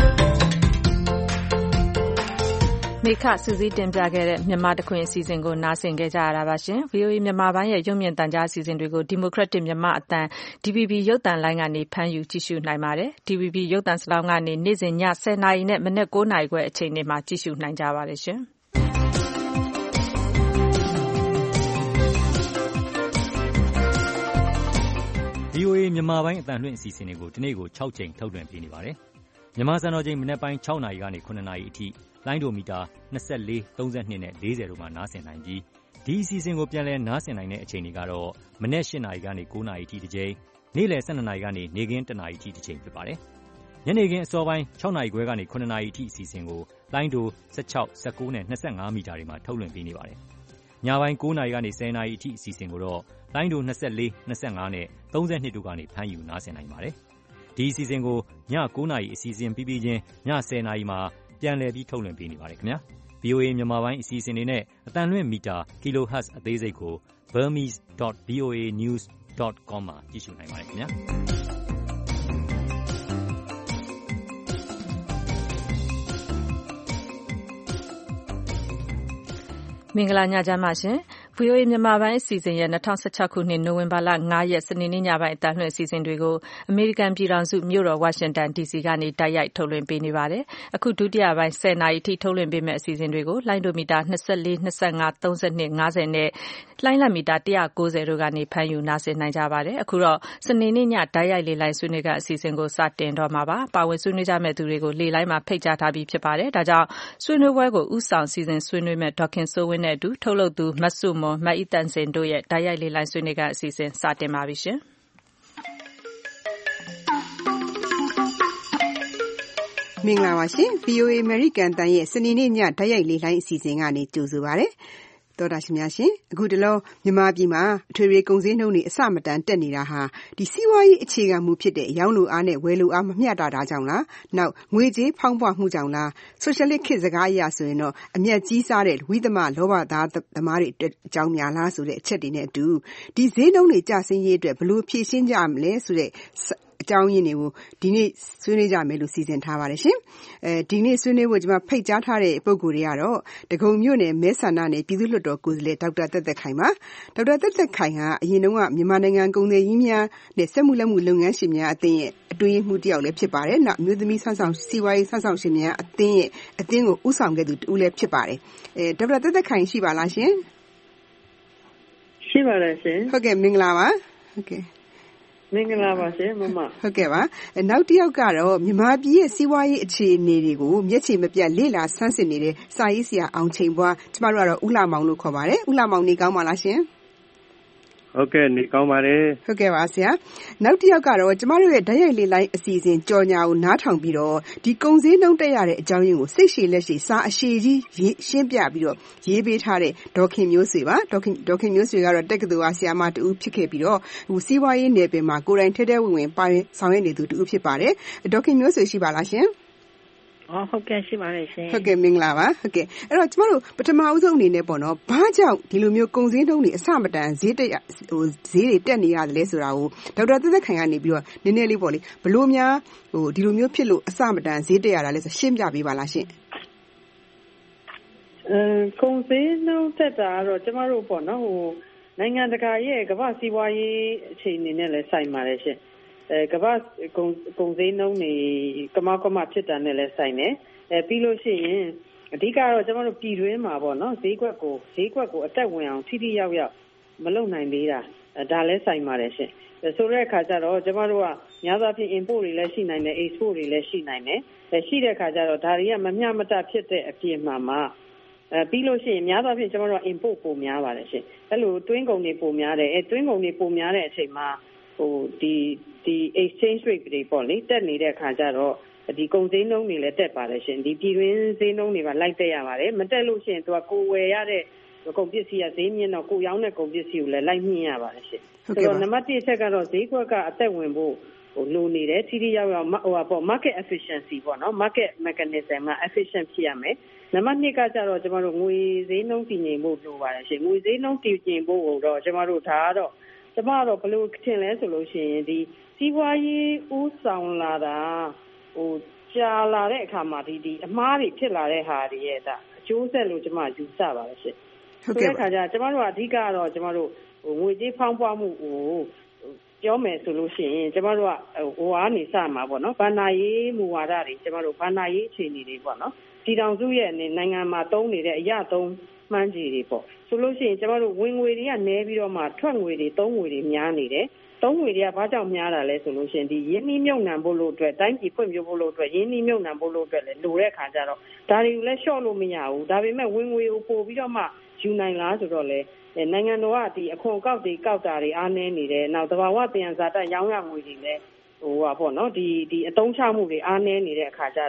မိခစုစည်းတင်ပြခဲ့တဲ့မြန်မာတခွင်အစီအစဉ်ကိုနားဆင်ခဲ့ကြရတာပါရှင်။ VOA မြန်မာပိုင်းရဲ့ရုပ်မြင်သံကြားအစီအစဉ်တွေကို Democratic မြန်မာအသံ DVB ရုပ်သံလိုင်းကနေဖမ်းယူကြည့်ရှုနိုင်ပါတယ်။ DVB ရုပ်သံစလောင်းကနေနေ့စဉ်ည10:00နာရီနဲ့မနက်9:00နာရီခွဲအချိန်တွေမှာကြည့်ရှုနိုင်ကြပါတယ်ရှင်။ VOA မြန်မာပိုင်းအသံလွှင့်အစီအစဉ်တွေကိုဒီနေ့ကို6ချိန်ထုတ်လွှင့်ပေးနေပါတယ်။မြန်မာစံတော်ချိန်မနက်ပိုင်း6နာရီကနေ9နာရီအထိလိုင်းဒိုမီတာ24, 32နဲ့40တို့မှာနားဆင်နိုင်ပြီးဒီအစီအစဉ်ကိုပြန်လည်နားဆင်နိုင်တဲ့အချိန်တွေကတော့မနက်8နာရီကနေ9နာရီအထိတစ်ချိန်၊နေ့လယ်12နာရီကနေနေ့ခင်း1နာရီအထိတစ်ချိန်ဖြစ်ပါတယ်။ညနေခင်းအစောပိုင်း6နာရီခွဲကနေ9နာရီအထိအစီအစဉ်ကိုလိုင်းဒို16, 19 နဲ့ 25 မီတာတွေမှာထုတ်လွှင့်ပေးနေပါတယ်။ညပိုင်း9 နာရီကနေ 10 နာရီအထိအစီအစဉ်ကိုတော့လိုင်းဒို24, 25 နဲ့ 32 တို့ကနေဖမ်းယူနားဆင်နိုင်ပါတယ်။ဒီအစီအစဉ်ကိုည9 နာရီအစီအစဉ်ပြီးပြီးချင်းည10 နာရီမှာပြန်လည်ပြီးထုတ်လွှင့်ပေးနေပါတယ်ခင်ဗျာ။ VOA မြန်မာပိုင်းအစီအစဉ်တွေနဲ့အသံလွှင့်မီတာ kilohertz အသေးစိတ်ကို burmese.voanews.com မှာကြည့်ရှုနိုင်ပါတယ်ခင်ဗျာ။မင်္ဂလာညချမ်းပါရှင်။ VOA မြန်မာပိုင်းအစီအစဉ်ရဲ့2016ခုနှစ်နိုဝင်ဘာလ5ရက်စနေနေ့ညပိုင်းအသံလွှင့်အစီအစဉ်တွေကိုအမေရိကန်ပြည်ထောင်စုမြို့တော်ဝါရှင်တန် DC ကနေတိုက်ရိုက်ထုတ်လွှင့်ပေးနေပါတယ်။အခုဒုတိယပိုင်း10နာရီအထိထုတ်လွှင့်ပေးမယ့်အစီအစဉ်တွေကိုလိုင်းဒိုမီတာ24, 25, 32, 50နဲ့လိုင်းလမီတာ190တို့ကနေဖမ်းယူနားဆင်နိုင်ကြပါတယ်။အခုတော့စနေနေ့ညတိုက်ရိုက်လေလိုင်းဆွေးနွေးကအစီအစဉ်ကိုစတင်တော့မှာပါ။ပါဝင်ဆွေးနွေးကြမယ့်သူတွေကိုလေလိုင်းမှာဖိတ်ကြားထားပြီးဖြစ်ပါတယ်။ဒါကြောင့်ဆွေးနွေးပွဲကိုဥဆောင်စီစဉ်ဆွေးနွေးမယ့်ဒေါခင်စိုးဝင်းနဲ့အတူထုတ်လုပ်သူမဆုမွန်မအိတန်စင်တို့ရဲ့တိုက်ရိုက်လေလိုင်းဆွေးနွေးကအစီအစဉ်စတင်ပါပြီရှင်မင်္ဂလာပါရှင် VOA American တန်ရဲ့စနေနေ့ညတိုက်ရိုက်လေလိုင်းအစီအစဉ်ကနေကြိုဆိုပါရစေတော်တာရှင်များရှင်အခုတလောမြန်မာပြည်မှာအထွေထွေကုန်စည်နှုန်းတွေအဆမတန်တက်နေတာဟာဒီစီးပွားရေးအခြေခံမှုဖြစ်တဲ့ရောင်းလိုအားနဲ့ဝယ်လိုအားမမျှတာတာကြောင့်လားနောက်ငွေကြေးဖောင်းပွမှုကြောင့်လားဆိုရှယ်လစ်ခေတ်စကားအရဆိုရင်တော့အမျက်ကြီးစားတဲ့ဝိသမလောဘသားသမားတွေအကြောင်းများလားဆိုတဲ့အချက်တွေနဲ့အတူဒီဈေးနှုန်းတွေကျဆင်းရေးအတွက်ဘယ်လိုဖြေရှင်းကြမလဲဆိုတဲ့အကြောင်းရင်းတွေကိုဒီနေ့ဆွေးနွေးကြမယ်လို့စီစဉ်ထားပါတယ်ရှင်ဒီနေ့ဆွေးနွေးဖို့ကျွန်မဖိတ်ကြားထားတဲ့ပုဂ္ဂိုလ်တွေကတော့ဒဂုံမြို့နယ်မဲဆန္ဒနယ်ပြည်သူ့လွှတ်တော်ကိုယ်စားလှယ်ဒေါက်တာသက်သက်ခိုင်ပါဒေါက်တာသက်သက်ခိုင်ကအရင်တုန်းကမြန်မာနိုင်ငံကုန်သည်ကြီးများနဲ့စက်မှုလက်မှုလုပ်ငန်းရှင်များအသင်းရဲ့အတွင်းရေးမှူးတယောက်လည်းဖြစ်ပါတယ်နောက်အမျိုးသမီးဆန်းဆောင်စီဝါရေးဆန်းဆောင်ရှင်များအသင်းကိုဦးဆောင်ခဲ့သူတူလည်းဖြစ်ပါတယ်ဒေါက်တာသက်သက်ခိုင်ရှိပါလားရှင်ရှိပါတယ်ရှင်ဟုတ်ကဲ့မင်္ဂလာပါဟုတ်ကဲ့မင်္ဂလာပါရှင်မမဟုတ်ကဲ့ပါနောက်တစ်ယောက်ကတော့မြန်မာပြည်ရဲ့စီးပွားရေးအခြေအနေတွေကိုမျက်ခြေမပြတ်လေ့လာဆန်းစစ်နေတဲ့စာရေးဆရာအောင်ချိန်ပွားကျမတို့ကတော့ဦးလှမောင်လို့ခေါ်ပါတယ်ဦးလှမောင်နေကောင်းပါလားရှင်ဟုတ်ကဲ့နေကောင်းပါတယ်ဟုတ်ကဲ့ပါဆရာနောက်တစ်ယောက်ကတော့ကျမတို့ရဲ့ဓာတ်ရိုက်လေလိုင်းအစီအစဉ်ကြော်ညာကိုနားထောင်ပြီးတော့ဒီကုန်စည်နှုန်းတက်ရတဲ့အကြောင်းရင်းကိုစိတ်ရှည်လက်ရှည်စာအရှည်ကြီးရှင်းပြပြီးတော့ရေးပေးထားတဲ့ဒေါခင်မျိုးဆွေပါဒေါခင်မျိုးဆွေကတော့တက္ကသိုလ်အားဆရာမတူဖြစ်ခဲ့ပြီးတော့စီးပွားရေးနယ်ပယ်မှာကိုယ်တိုင်ထဲထဲဝင်ပါဆောင်ရွက်နေသူတူဖြစ်ပါတယ်ဒေါခင်မျိုးဆွေရှိပါလားရှင်ဟုတ်ကဲ့ရှိပါတယ်ရှင်ဟုတ်ကဲ့မင်္ဂလာပါဟုတ်ကဲ့အဲ့တော့ကျမတို့ပထမဦးဆုံးအနေနဲ့ပေါ့နော်ဘာကြောင့်ဒီလိုမျိုးကုန်စည်နှုန်းတွေအဆမတန်ဈေးတွေတက်နေရတယ်လဲဆိုတာကိုဒေါက်တာသက်သက်ခိုင်ကနေပြီးတော့နည်းနည်းလေးပေါ့လေဘလို့များဒီလိုမျိုးဖြစ်လို့အဆမတန်ဈေးတက်ရတာလဲဆိုရှင်းပြပေးပါလားရှင်ကုန်စည်နှုန်းတက်တာကတော့ကျမတို့ပေါ့နော်နိုင်ငံတကာရဲ့ကမ္ဘာစီးပွားရေးအခြေအနေနဲ့လည်းဆိုင်ပါတယ်ရှင်ကမ္ဘာကုန်စည်နှုန်းတွေကမဖြစ်တာနဲ့လည်းဆိုင်တယ်ပြီးလို့ရှိရင်အဓိကတော့ကျမတို့ပြည်တွင်းမှာပေါ့နော်ဈေးကွက်ကိုအတက်ဝင်အောင်ထိထိရောက်ရောက်မလုပ်နိုင်သေးတာဒါလည်းဆိုင်ပါတယ်ရှင်ဆိုတဲ့အခါကျတော့ကျမတို့ကများသောအားဖြင့် import တွေလည်းရှိနိုင်တယ် export တွေလည်းရှိနိုင်တယ်ရှိတဲ့အခါကျတော့ဒါတွေကမမျှမတဖြစ်တဲ့အပြင်မှာပြီးလို့ရှိရင်များသောအားဖြင့်ကျမတို့က import ပိုများပါတယ်ရှင်အဲ့လိုတွင်းကုန်တွေပိုများတယ်တွင်းကုန်တွေပိုများတဲ့အချိန်မှာဒီ exchange rate တွေပေါ့လေတက်နေတဲ့အခါကျတော့ဒီကုန်စည်နှုန်းတွေလည်းတက်ပါတယ်ရှင်ဒီပြည်တွင်းစည်နှုန်းတွေပါလိုက်တက်ရပါတယ်မတက်လို့ရှိရင်သူကကိုဝယ်ရတဲ့ကုန်ပစ္စည်းကဈေးမြင့်တော့ကိုရောင်းတဲ့ကုန်ပစ္စည်းကိုလည်းလိုက်မြင့်ရပါတယ်ရှင်ဆိုတော့နံပါတ်1အချက်ကတော့ဈေးကွက်ကအသက်ဝင်ဖို့လိုနေတယ်ထိထိရောက်ရောက်market efficiency ပေါ့နော် market mechanism မှာ efficient ဖြစ်ရမယ်နံပါတ်2ကကျတော့ကျမတို့ငွေဈေးနှုန်းတည်ငြိမ်ဖို့လိုပါတယ်ရှင်ငွေဈေးနှုန်းတည်ငြိမ်ဖို့တော့ကျမတို့ဒါကတော့ကျမကတော့ဘယ်လိုထင်လဲဆိုလို့ရှိရင်ဒီစီးပွားရေးဦးဆောင်လာတာကြာလာတဲ့အခါမှာဒီအမှားတွေဖြစ်လာတဲ့ဟာတွေရဲ့ဒါအကျိုးဆက်လို့ကျမယူဆပါတယ်ရှင်ဟုတ်ကဲ့အခါကျကျမတို့ကအဓိကတော့ကျမတို့ငွေကြေးဖောင်းပွားမှုကိုပြောမယ်ဆိုလို့ရှိရင်ကျမတို့ကကနေစမှာပေါ့နော်ဘဏ္ဍာရေးမူဝါဒတွေကျမတို့ဘဏ္ဍာရေးအခြေအနေတွေပေါ့နော်ပြည်ထောင်စုရဲ့နိုင်ငံမှာသုံးနေတဲ့အရာသုံးမှန်းကြီးတွေပေါ့ဆိုလို့ရှိရင်ကျမတို့ဝင်ငွေတွေကနည်းပြီးတော့မှထွက်ငွေတွေသုံးငွေတွေများနေတယ်သုံးငွေတွေကဘာကြောင့်များတာလဲဆိုလို့ရှိရင်ဒီရင်းနှီးမြှုပ်နှံဖို့လို့အတွက်တိုင်းပြည်ဖွံ့ဖြိုးဖို့လို့အတွက်ရင်းနှီးမြှုပ်နှံဖို့လို့အတွက်လည်းလိုတဲ့အခါကျတော့ဒါတွေကိုလည်းလျှော့လို့မရဘူးဒါပေမဲ့ဝင်ငွေကိုပို့ပြီးတော့မှယူနိုင်လားဆိုတော့လေနိုင်ငံတော်ကဒီအခွန်ကောက်တွေကောက်တာတွေအားနည်းနေတယ်နောက်သဘာဝသယံဇာတရောင်းရငွေတွေလည်းပေါ့နော်ဒီအတုံးချမှုတွေအားနည်းနေတဲ့အခါကျတော့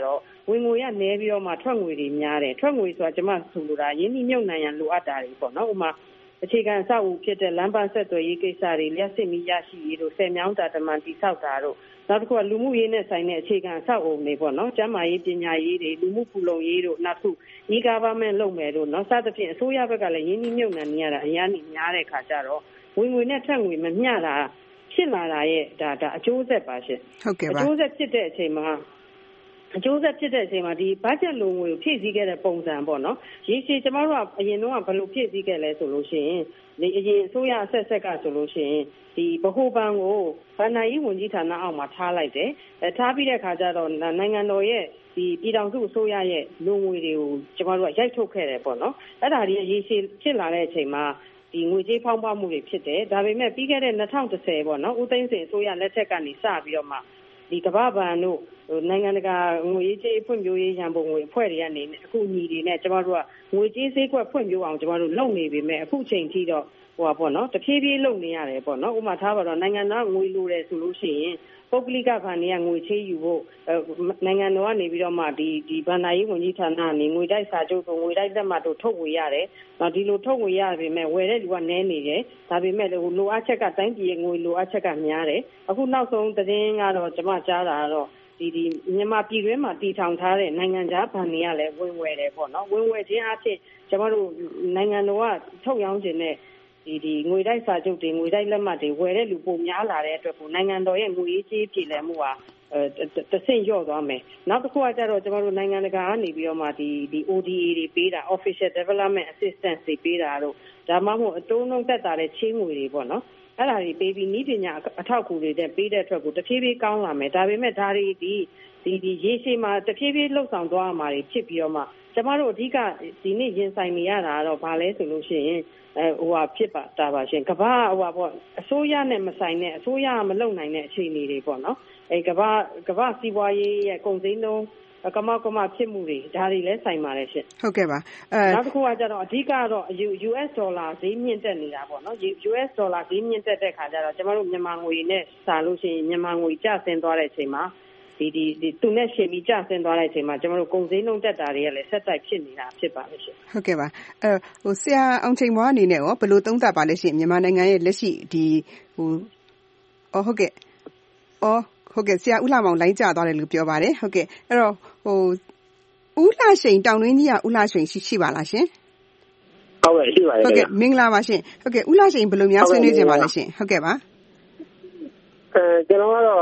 ဝင်ငွေရနည်းပြီးတော့မှထွက်ငွေတွေများတယ်ထွက်ငွေဆိုတာကျွန်မဆိုလိုတာရင်းနှီးမြှုပ်နှံရန်လိုအပ်တာတွေပေါ့နော်ဥပမာအခြေခံအဆောက်အဦဖြစ်တဲ့လမ်းပန်းဆက်သွယ်ရေးကိစ္စတွေလျှက်စစ်မီးရရှိရေးတို့ဆယ်မြောင်းတာတမန်တိဆောက်တာတို့နောက်တစ်ခုကလူမှုရေးနဲ့ဆိုင်တဲ့အခြေခံအဆောက်အဦတွေပေါ့နော်ကျန်းမာရေးပညာရေးတွေလူမှုဖူလုံရေးတို့နောက်တစ်ခု e-government လုပ်မယ်တို့နော်စသဖြင့်အစိုးရဘက်ကလည်းရင်းနှီးမြှုပ်နှံနေရတာအများကြီးများတဲ့ခါကျတော့ဝင်ငွေနဲ့ထွက်ငွေမမျှတာဖြစ်လာတာရဲ့ဒါအကျိုးဆက်ပါရှင်ဟုတ်ကဲ့ပါအကျိုးဆက်ဖြစ်တဲ့အချိန်မှာဒီ budget လိုငွေကိုဖြည့်ဆည်းခဲ့တဲ့ပုံစံပေါ့နော်ရေရှည်ကျမတို့ကအရင်တော့ဘယ်လိုဖြည့်ဆည်းခဲ့လဲဆိုလို့ရှိရင်ဒီအရင်အစိုးရအဆက်ဆက်ကဆိုလို့ရှိရင်ဒီဗဟိုဘဏ်ကိုဘဏ္ဍာရေးဝန်ကြီးဌာနအောက်မှာထားလိုက်တယ်ထားပြီးတဲ့ခါကျတော့နိုင်ငံတော်ရဲ့ဒီပြည်ထောင်စုအစိုးရရဲ့လိုငွေတွေကိုကျမတို့ကရိုက်ထုတ်ခဲ့တယ်ပေါ့နော်အဲ့ဒါတွေရေရှည်ဖြစ်လာတဲ့အချိန်မှာဒီငွေကြေးဖောင်းပွားမှုတွေဖြစ်တယ်ဒါပေမဲ့ပြီးခဲ့တဲ့2010ပေါ့နော်ဦးသိန်းစိန်အစိုးရလက်ထက်ကနေစပြီးတော့မှဒီကမ္ဘာ့ဘဏ်တို့နိုင်ငံတကာငွေကြေးဖွံ့ဖြိုးရေးရန်ပုံငွေအဖွဲ့တွေကနေအခုညီတွေနဲ့ကျမတို့ကငွေကြေးဈေးကွက်ဖွံ့ဖြိုးအောင်ကျမတို့လုပ်နေပေမဲ့အခုချိန်ထိတော့ပေါ့နော်တဖြည်းဖြည်းလုပ်နေရတယ်ပေါ့နော်ဥပမာထားပါတော့နိုင်ငံသားငွေလိုတယ်ဆိုလို့ရှိရင်ပုဂ္ဂလိကဘဏ်တွေကငွေချေးယူဖို့နိုင်ငံတော်ကနေပြီးတော့မှဒီဘဏ္ဍာရေးဝန်ကြီးဌာနကနေငွေတိုက်စာချုပ်တို့ငွေတိုက်လက်မှတ်တို့ထုတ်ဝေရတယ်။ဒီလိုထုတ်ဝေရပေမဲ့ဝယ်တဲ့လူကနည်းနေတယ်။ဒါပေမဲ့လိုအပ်ချက်ကတိုင်းပြည်ရဲ့ငွေလိုအပ်ချက်ကများတယ်။အခုနောက်ဆုံးသတင်းကတော့ကျွန်မကြားတာကတော့ဒီမြန်မာပြည်တွင်းမှာတည်ထောင်ထားတဲ့နိုင်ငံခြားဘဏ်တွေကလည်းဝင်ဝယ်တယ်ပေါ့နော်။ဝင်ဝယ်ခြင်းအဖြစ်ကျွန်မတို့နိုင်ငံတော်ကထုတ်ရောင်းခြင်းနဲ့ဒီငွေတိုက်စာချုပ်တွေငွေတိုက်လက်မှတ်တွေဝယ်တဲ့လူပုံများလာတဲ့အတွက်ကိုနိုင်ငံတော်ရဲ့ငွေရေးကြေးပြည်လည်မှုဟာတဆင့်လျော့သွားမယ်နောက်တစ်ခုကကျတော့ကျွန်တော်တို့နိုင်ငံတကာကနေပြီးတော့မှဒီ ODA တွေပေးတာ Official Development Assistance တွေပေးတာတို့ဒါမှမဟုတ်အတိုးနှုန်းသက်သာတဲ့ချေးငွေတွေပေါ့နော်အဲ့ဒါတွေပေးပြီးနည်းပညာအထောက်အကူတွေနဲ့ပေးတဲ့အတွက်ကိုတဖြည်းဖြည်းကောင်းလာမယ်ဒါပေမဲ့ဒါတွေဒီရေရှည်မှာတဖြည်းဖြည်းလှုပ်ဆောင်သွားမှာတွေဖြစ်ပြီးတော့မှကျွန်တော်တို့အဓိကဒီနေ့ရင်ဆိုင်နေရတာကတော့ဘာလဲဆိုလို့ရှိရင်ဖြစ်ပါရှင်ကမ္ဘာပေါ့အစိုးရနဲ့မဆိုင်တဲ့အစိုးရမလုပ်နိုင်တဲ့အခြေအနေတွေပေါ့နော်ကမ္ဘာစီးပွားရေးရဲ့ကုန်စည်နှုန်းကမဖြစ်မှုတွေဒါတွေလည်းဆိုင်ပါတယ်ရှင်ဟုတ်ကဲ့ပါနောက်တစ်ခုကကျတော့အဓိကတော့ US ဒေါ်လာဈေးမြင့်တက်နေတာပေါ့နော် US ဒေါ်လာဈေးမြင့်တက်တဲ့ခါကျတော့ကျမတို့မြန်မာငွေနဲ့စာလို့ရှိရင်မြန်မာငွေကျဆင်းသွားတဲ့အချိန်မှာဒီသူနဲ့ရှင်ပြီးကျဆင်းသွားတဲ့အချိန်မှာကျမတို့ကုန်စည်နှုန်းတက်တာတွေကလည်းဆက်တိုက်ဖြစ်နေတာဖြစ်ပါလိမ့်ရှင်ဟုတ်ကဲ့ပါဆရာအောင်ချိန်ဘွားအနေနဲ့ရောဘယ်လိုသုံးသပ်ပါလဲရှင်မြန်မာနိုင်ငံရဲ့လက်ရှိဒီဟုတ်ကဲ့ဆရာဦးလှမောင်လိုင်းကျသွားတယ်လို့ပြောပါတယ်ဟုတ်ကဲ့အဲ့တော့ဦးလှရှိန်တောင်တွင်းကြီးကဦးလှရှိန်ရှိပါလားရှင်ဟုတ်ကဲ့ရှိပါတယ်ဟုတ်ကဲ့မင်္ဂလာပါရှင်ဟုတ်ကဲ့ဦးလှရှိန်ဘယ်လိုများဆွေးနွေးကြပါလဲရှင်ဟုတ်ကဲ့ပါကျွန်တော်ကတော့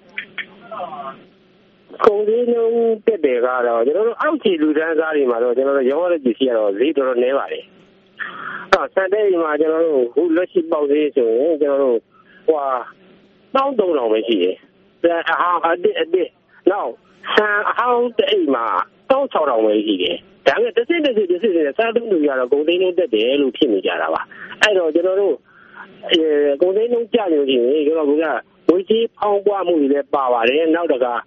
ကုန်စည်နှုန်းတက်တယ်ကတော့ကျွန်တော်တို့အောက်ခြေလူတန်းစားတွေမှာတော့ကျွန်တော်တို့ရောင်းရတဲ့ပစ္စည်းကတော့ဈေးတော်တော်နည်းပါတယ်။စံတဲ့ဒီမှာကျွန်တော်တို့ခုလက်ရှိပေါက်ဈေးဆိုရင်ကျွန်တော်တို့1300ပဲရှိတယ်။အဟောင်းအစ်နောက်ဆန်အဟောင်းတိတ်မှာ1600ပဲရှိတယ်။ဒါပေမဲ့တစ်စစ်စားသုံးသူတွေကတော့ကုန်စည်နှုန်းတက်တယ်လို့ဖြစ်နေကြတာပါ။အဲ့တော့ကျွန်တော်တို့ကုန်စည်နှုန်းကျနေလို့ရှိရင်ကျွန်တော်ကငွေကြေးဖောင်းပွားမှုတွေလည်းပါပါတယ်။နောက်တက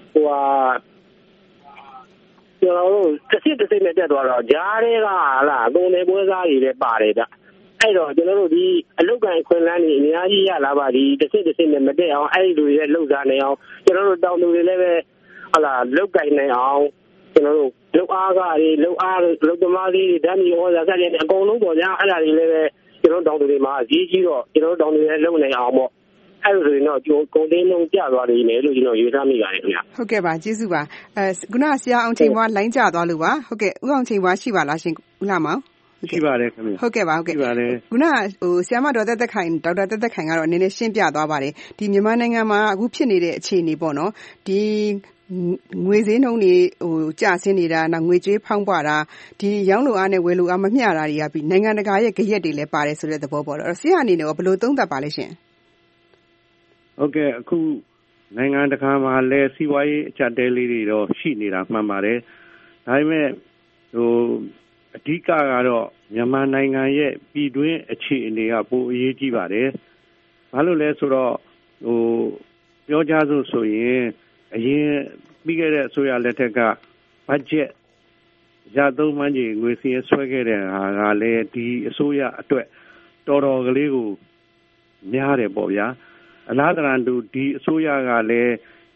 ကျွန်တော်တို့တစ်စစ်နဲ့တက်သွားတော့ကြားတွေကသုံးနေပွဲစားတွေလည်းပါတယ်ဗျအဲ့တော့ကျွန်တော်တို့ဒီအလုတ်ကန်ခွင်လန်းတွေအများကြီးရလာပါဒီတစ်စစ်နဲ့မတက်အောင်အဲ့ဒီလိုရဲ့လှုပ်ရှားနေအောင်ကျွန်တော်တို့တောင်သူတွေလည်းပဲလုတ်ကန်နေအောင်ကျွန်တော်တို့လုတ်အားကတွေလုတ်သမားတွေဓာတ်မြေဩဇာစတဲ့အကုန်လုံးပေါ်ကြအဲ့ဒါတွေလည်းပဲကျွန်တော်တောင်သူတွေမှာကြီးကြီးတော့ကျွန်တော်တောင်သူတွေလုံနေအောင်ပေါ့အဲ့လိုဆိုရင်တော့ကုန်တင်းလုံးကျသွားလိမ့်မယ်လို့ကျွန်တော်ယူဆမိပါတယ်ခင်ဗျဟုတ်ကဲ့ပါကျေးဇူးပါခုနဆရာအောင်ချိန်ဘွားလိုင်းကျသွားလို့ပါဟုတ်ကဲ့ဦးအောင်ချိန်ဘွားရှိပါလားရှင်ဦးလှမောင်ရှိပါတယ်ခင်ဗျဟုတ်ကဲ့ပါဟုတ်ကဲ့ခုနဆရာမဒေါက်တာသက်သက်ခိုင်ကတော့နည်းနည်းရှင်းပြသွားပါတယ်ဒီမြန်မာနိုင်ငံမှာအခုဖြစ်နေတဲ့အခြေအနေပေါ့နော်ဒီငွေဈေးနှုန်းတွေကျဆင်းနေတာနောက်ငွေကြေးဖောင်းပွားတာဒီရောင်းလိုအားနဲ့ဝယ်လိုအားမမျှတာတွေကပြီးနိုင်ငံတကာရဲ့ကြရက်တွေလည်းပါတယ်ဆိုတဲ့သဘောပေါ့တော့ဆရာအနေနဲ့ဘယ်လိုသုံးသပ်ပါလဲရှင်ဟုတ်ကဲ့အခုနိုင်ငံတကာမှာလည်းစီးပွားရေးအကျပ်တဲလေးတွေတော့ရှိနေတာမှန်ပါတယ်ဒါပေမဲ့အဓိကကတော့မြန်မာနိုင်ငံရဲ့ပြည်တွင်းအခြေအနေကပိုအရေးကြီးပါတယ်ဘာလို့လဲဆိုတော့ပြောကြစို့ဆိုရင်အရင်ပြီးခဲ့တဲ့အစိုးရလက်ထက်ကဘတ်ဂျက်ရသုံးမှန်းကြီးငွေစည်းဆွဲခဲ့တဲ့ဟာကလည်းဒီအစိုးရအတွက်တော်တော်ကလေးကိုများတယ်ပေါ့ဗျာအလားတရန်တူဒီအစိုးရကလည်း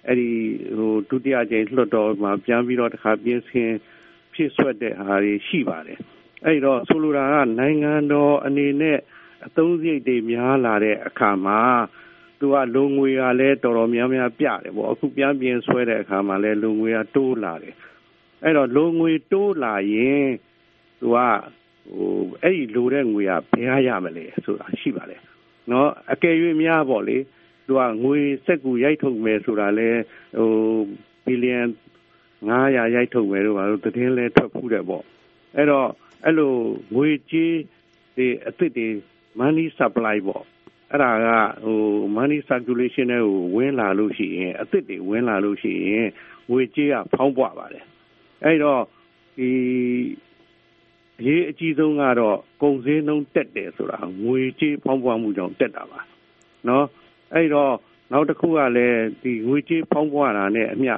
အဲ့ဒီဒုတိယကြိမ်လွှတ်တော်မှာပြန်ပြီးတော့တစ်ခါပြင်ဆင်ဖြစ်ဆွတ်တဲ့ဟာတွေရှိပါတယ်အဲ့တော့ဆိုလိုတာကနိုင်ငံတော်အနေနဲ့အသုံးစရိတ်တွေများလာတဲ့အခါမှာသူကလုံငွေကလည်းတော်တော်များများပြတယ်ပေါ့အခုပြန်ပြင်ဆွဲတဲ့အခါမှာလည်းလုံငွေကတိုးလာတယ်အဲ့တော့လုံငွေတိုးလာရင်သူကအဲ့ဒီလိုတဲ့ငွေကဘယ်ရမလဲဆိုတာရှိပါတယ်နော်အကယ်၍များပေါ့လေသူကငွေစက်ကူရိုက်ထုတ်မယ်ဆိုတာလဲဘီလီယံ900ရိုက်ထုတ်မယ်လို့ပါလို့သတင်းလဲထွက်ဖူးတယ်ပေါ့အဲ့တော့အဲ့လိုငွေကြေးတွေအသစ်တွေ money supply ပေါ့အဲ့ဒါကmoney circulation နဲ့ဝင်လာလို့ရှိရင်အသစ်တွေဝင်လာလို့ရှိရင်ငွေကြေးကဖောင်းပွားပါတယ်အဲ့တော့ဒီအရေးအကြီးဆုံးကတော့ကုန်စည်နှုန်းတက်တယ်ဆိုတာငွေကြေးဖောင်းပွားမှုကြောင့်တက်တာပါနော်အဲ့တော့နောက်တစ်ခုကလည်းဒီငွေကြေးဖောင်းပွားတာနဲ့အမျှ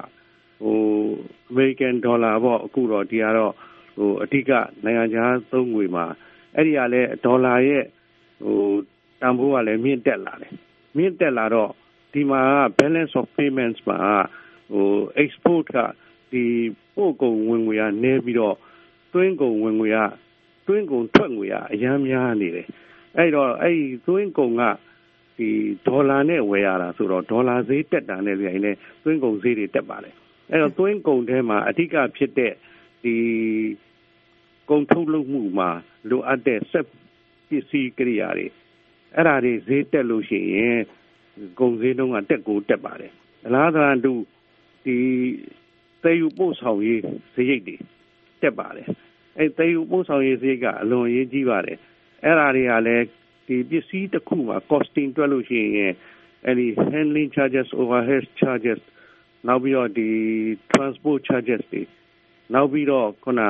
American dollar ပေါ့အခုတော့ဒီကတော့အဓိကနိုင်ငံခြားသုံးငွေမှာအဲ့ဒီကလည်းဒေါ်လာရဲ့တန်ဖိုးကလည်းမြင့်တက်လာတယ်မြင့်တက်လာတော့ဒီမှာ balance of payments မှာexport ကဒီပို့ကုန်ဝင်ငွေကနည်းပြီးတော့သွင်းကုန်ဝင်ငွေကသွင်းကုန်ထွက်ငွေကအများများနေတယ်အဲ့တော့အဲ့ဒီသွင်းကုန်ကဒီဒေါ်လာနဲ့ဝယ်ရတာဆိုတော့ဒေါ်လာဈေးတက်တာနဲ့ပြန်နေသွင်းကုန်ဈေးတွေတက်ပါတယ်အဲ့တော့သွင်းကုန်ထဲမှာအဓိကဖြစ်တဲ့ဒီကုန်ထုတ်လုပ်မှုမှာလိုအပ်တဲ့စက်ပစ္စည်းကိရိယာတွေအဲ့ဒါတွေဈေးတက်လို့ရှိရင်ကုန်ဈေးနှုန်းကတက်ကိုတက်ပါတယ်အလားတူဒီသယ်ယူပို့ဆောင်ရေးစရိတ်တွေတက်ပါတယ်အဲ့သယ်ယူပို့ဆောင်ရေးစရိတ်ကအလွန်အရေးကြီးပါတယ်အဲ့ဒါတွေကလည်းဒီပစ္စည်းတစ်ခုမှာ costing တွက်လို့ရှိရင်အဲ့ဒီ handling charges overhead charges နောက်ပြီးတော့ဒီ transport charges တွေနောက်ပြီးတော့ခုန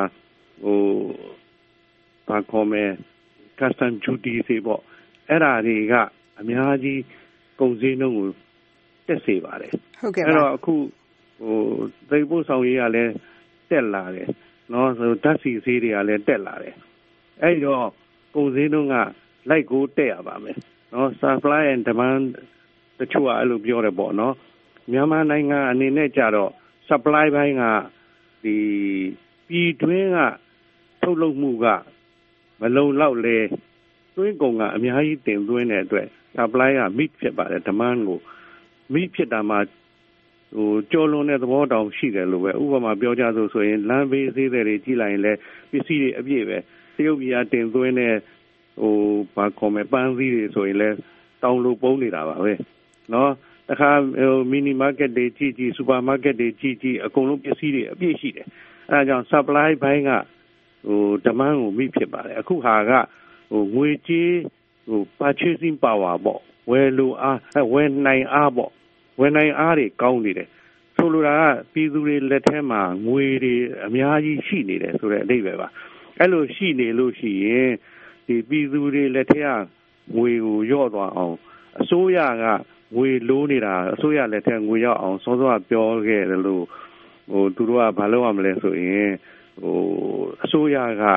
ဘာခေါ်မလဲ custom duty တွေပေါ့အဲ့ဒါတွေကအများကြီးကုန်စည်နှုန်းကိုတက်စေပါတယ်ဟုတ်ကဲ့အဲ့တော့အခုသိပို့ဆောင်ရေးကလည်းတက်လာတယ်နော်ဆိုဓာတ်ဆီဈေးတွေကလည်းတက်လာတယ်အဲ့တော့ကုန်စည်နှုန်းကလိုက်ကိုတက်ရပါမယ်နော် supply and demand တချို့ကအဲ့လိုပြောတယ်ပေါ့နော်မြန်မာနိုင်ငံအနေနဲ့ကြတော့ supply ဘိုင်းကဒီပြည်တွင်းကထုတ်လုပ်မှုကမလုံလောက်လေသွင်းကုန်ကအများကြီးတင်သွင်းတဲ့အတွက် supply က meet ဖြစ်ပါတယ် demand ကို meet ဖြစ်တာမှာကျော်လွန်တဲ့သဘောတောင်ရှိတယ်လို့ပဲဥပမာပြောကြဆိုရင်လမ်းဘေးဈေးတွေကြည့်လိုက်ရင်လည်းပစ္စည်းတွေအပြည့်ပဲတရုတ်ပြည်ကတင်သွင်းတဲ့ဘာခေါ်မလဲပန်းစည်းတွေဆိုရင်လည်းတောင်လိုပုံးနေတာပါပဲနော်တခါမီနီမားကတ်တွေကြည့်စူပါမားကတ်တွေကြည့်အကုန်လုံးပစ္စည်းတွေအပြည့်ရှိတယ်အဲဒါကြောင့် supply ဘိုင်းကdemand ကိုမိဖြစ်ပါတယ်အခုဟာကငွေကြေးpurchasing power ပေါ့ဝယ်လိုအားဝယ်နိုင်အားပေါ့ဝယ်နိုင်အားတွေကောင်းနေတယ်ဆိုလိုတာကပြည်သူတွေလက်ထဲမှာငွေတွေအများကြီးရှိနေတယ်ဆိုတဲ့အဓိပ္ပာယ်ပါအဲ့လိုရှိနေလို့ရှိရင်ဒီပြည်သူတွေလက်ထဲကငွေကိုရော့သွားအောင်အစိုးရကငွေလိုးနေတာအစိုးရလက်ထဲငွေရောက်အောင်စောစောကပြောခဲ့တယ်လို့သူတို့ကဘာလုပ်ရမလဲဆိုရင်အစိုးရက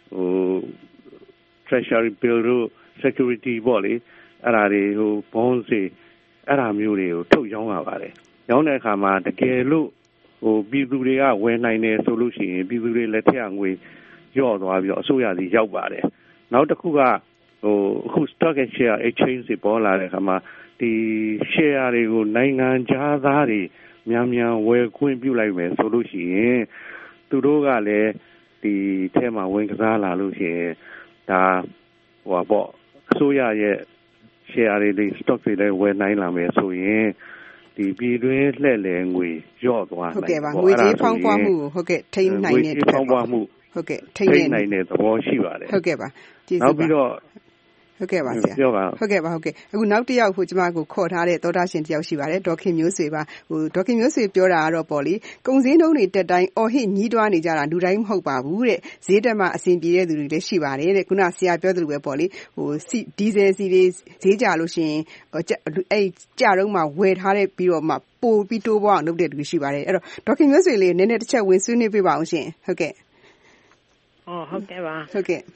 treasury bill တို့ security ပေါ့လေအဲ့ဒါတွေbond တွေအဲ့ဒါမျိုးတွေကိုထုတ်ရောင်းရပါတယ်ရောင်းတဲ့အခါမှာတကယ်လို့ပြည်သူတွေကဝယ်နိုင်တယ်ဆိုလို့ရှိရင်ပြည်သူတွေလက်ထက်ငွေရော့သွားပြီးတော့အစိုးရစီရောက်ပါတယ်နောက်တစ်ခုကအခု stock and share exchange တွေပေါ်လာတဲ့အခါမှာဒီ share တွေကိုနိုင်ငံခြားသားတွေများဝယ်ခွင့်ပြုလိုက်မယ်ဆိုလို့ရှိရင်သူတို့ကလည်းဒီထဲမှာဝင်ကစားလာလို့ရှိရင်ဒါပေါ့အစိုးရရဲ့ share တွေ stock တွေလည်းဝယ်နိုင်လာမယ်ဆိုရင်ဒီပြည်တွင်းလှည့်လည်ငွေရော့သွားနိုင်ဟုတ်ကဲ့ပါငွေကြေးဖောင်းပွားမှုဟုတ်ကဲ့ထိန်းနိုင်တဲ့ဖောင်းပွားမှုဟုတ်ကဲ့ထိန်းနိုင်တဲ့သဘောရှိပါတယ်ဟုတ်ကဲ့ပါနောက်ပြီးတော့ဟုတ်ကဲ့ပါဆရာဟုတ်ကဲ့ပါအခုနောက်တစ်ယောက်ကျမကိုခေါ်ထားတဲ့သောတာရှင်တစ်ယောက်ရှိပါတယ်ဒေါခင်မျိုးဆွေပါဒေါခင်မျိုးဆွေပြောတာကတော့ပေါ့လေကုန်စည်နှုန်းတွေတက်တိုင်းအော်ဟစ်ညှိတွားနေကြတာလူတိုင်းမဟုတ်ပါဘူးတဲ့ဈေးတက်မှအဆင်ပြေတဲ့သူတွေလည်းရှိပါတယ်တဲ့ခုနဆရာပြောသလိုပဲပေါ့လေဒီဇယ်စီတွေဈေးကြလို့ရှိရင်အဲ့ကြတော့မှဝယ်ထားတဲ့ပြီးတော့မှပို့ပြီးတိုးပွားအောင်လုပ်တဲ့လူရှိပါတယ်အဲ့တော့ဒေါခင်မျိုးဆွေလေးနည်းနည်းတစ်ချက်ဝင်ဆွေးနွေးပြပါအောင်ရှင်ဟုတ်ကဲ့ဟုတ်ကဲ့ပါဟုတ်ကဲ့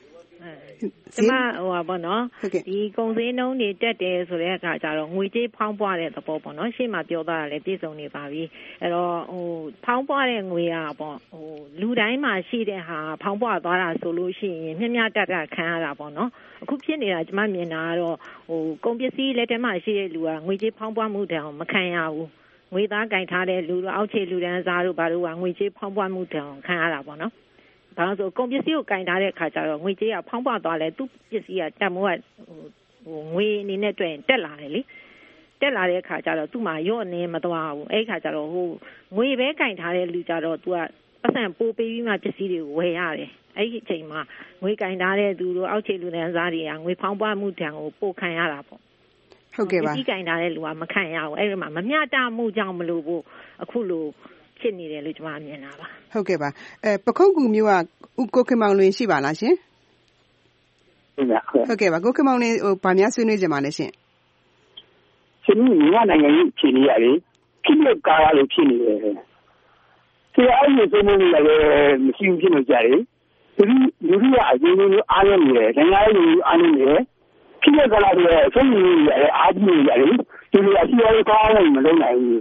ကျမပေါ့နော်ဒီကုန်စည်နှုန်းတွေတက်တယ်ဆိုတဲ့အခါကျတော့ငွေကြေးဖောင်းပွားတဲ့သဘောပေါ့နော်ရှေ့မှာပြောသွားတာလည်းပြည့်စုံနေပါပြီအဲ့တော့ဖောင်းပွားတဲ့ငွေကပေါ့လူတိုင်းမှာရှိတဲ့ဟာဖောင်းပွားသွားတာဆိုလို့ရှိရင်မျှမျှတတခံရတာပေါ့နော်အခုဖြစ်နေတာကျမမြင်တာကတော့ကုန်ပစ္စည်းလက်ထဲမှာရှိတဲ့လူကငွေကြေးဖောင်းပွားမှုတောင်မခံရဘူးငွေသားကင်ထားတဲ့လူတို့အောက်ခြေလူတန်းစားတို့ဘာလို့ကငွေကြေးဖောင်းပွားမှုတောင်ခံရတာပေါ့နော်ဘာလို့ဆိုကုန်ပစ္စည်းကိုကင်ထားတဲ့အခါကျတော့ငွေကြေးကဖောင်းပွားသွားလဲသူ့ပစ္စည်းကတမိုးကငွေအနေနဲ့တွေ့ရင်တက်လာတယ်လေတက်လာတဲ့အခါကျတော့သူ့မှာရော့နေမသွားဘူးအဲ့ဒီအခါကျတော့ငွေပဲကင်ထားတဲ့လူကျတော့သူကပတ်စံပိုးပေးပြီးမှပစ္စည်းတွေဝယ်ရတယ်အဲ့ဒီအချိန်မှာငွေကင်ထားတဲ့သူတို့အောက်ခြေလူတန်းစားတွေကငွေဖောင်းပွားမှုတံကိုပို့ခံရတာပေါ့ဟုတ်ကဲ့ပါပစ္စည်းကင်ထားတဲ့လူကမခံရဘူးအဲ့ဒီမှာမမျှတမှုကြောင့်မလို့ဘူးအခုလိုဖြစ်နေတယ်လို့ကျွန်မမြင်တာပါဟုတ်ကဲ့ပါပခုတ်ကူမျိုးကကိုခင်မောင်လွင်ရှိပါလားရှင်ဟုတ်ကဲ့ပါကိုခင်မောင်လွင်ဗာများဆွေးနွေးကြပါလဲရှင်ရှင်မြန်မာနိုင်ငံကြီးအခြေအနေရတယ်ခိလကာရလို့ဖြစ်နေတယ်ဆရာအဲ့ဒီဆွေးနွေးနေလည်းမရှိဘူးဖြစ်လို့ကြတယ်လူတွေကအရင်ကအားရနေတယ်နိုင်ငံရေးအားနေတယ်ခိလကာရရဲ့ဆွေးနွေးနေရတယ်အားကြီးနေရတယ်ဒီလိုအစီအစဉ်ကောင်းလို့မလုပ်နိုင်ဘူး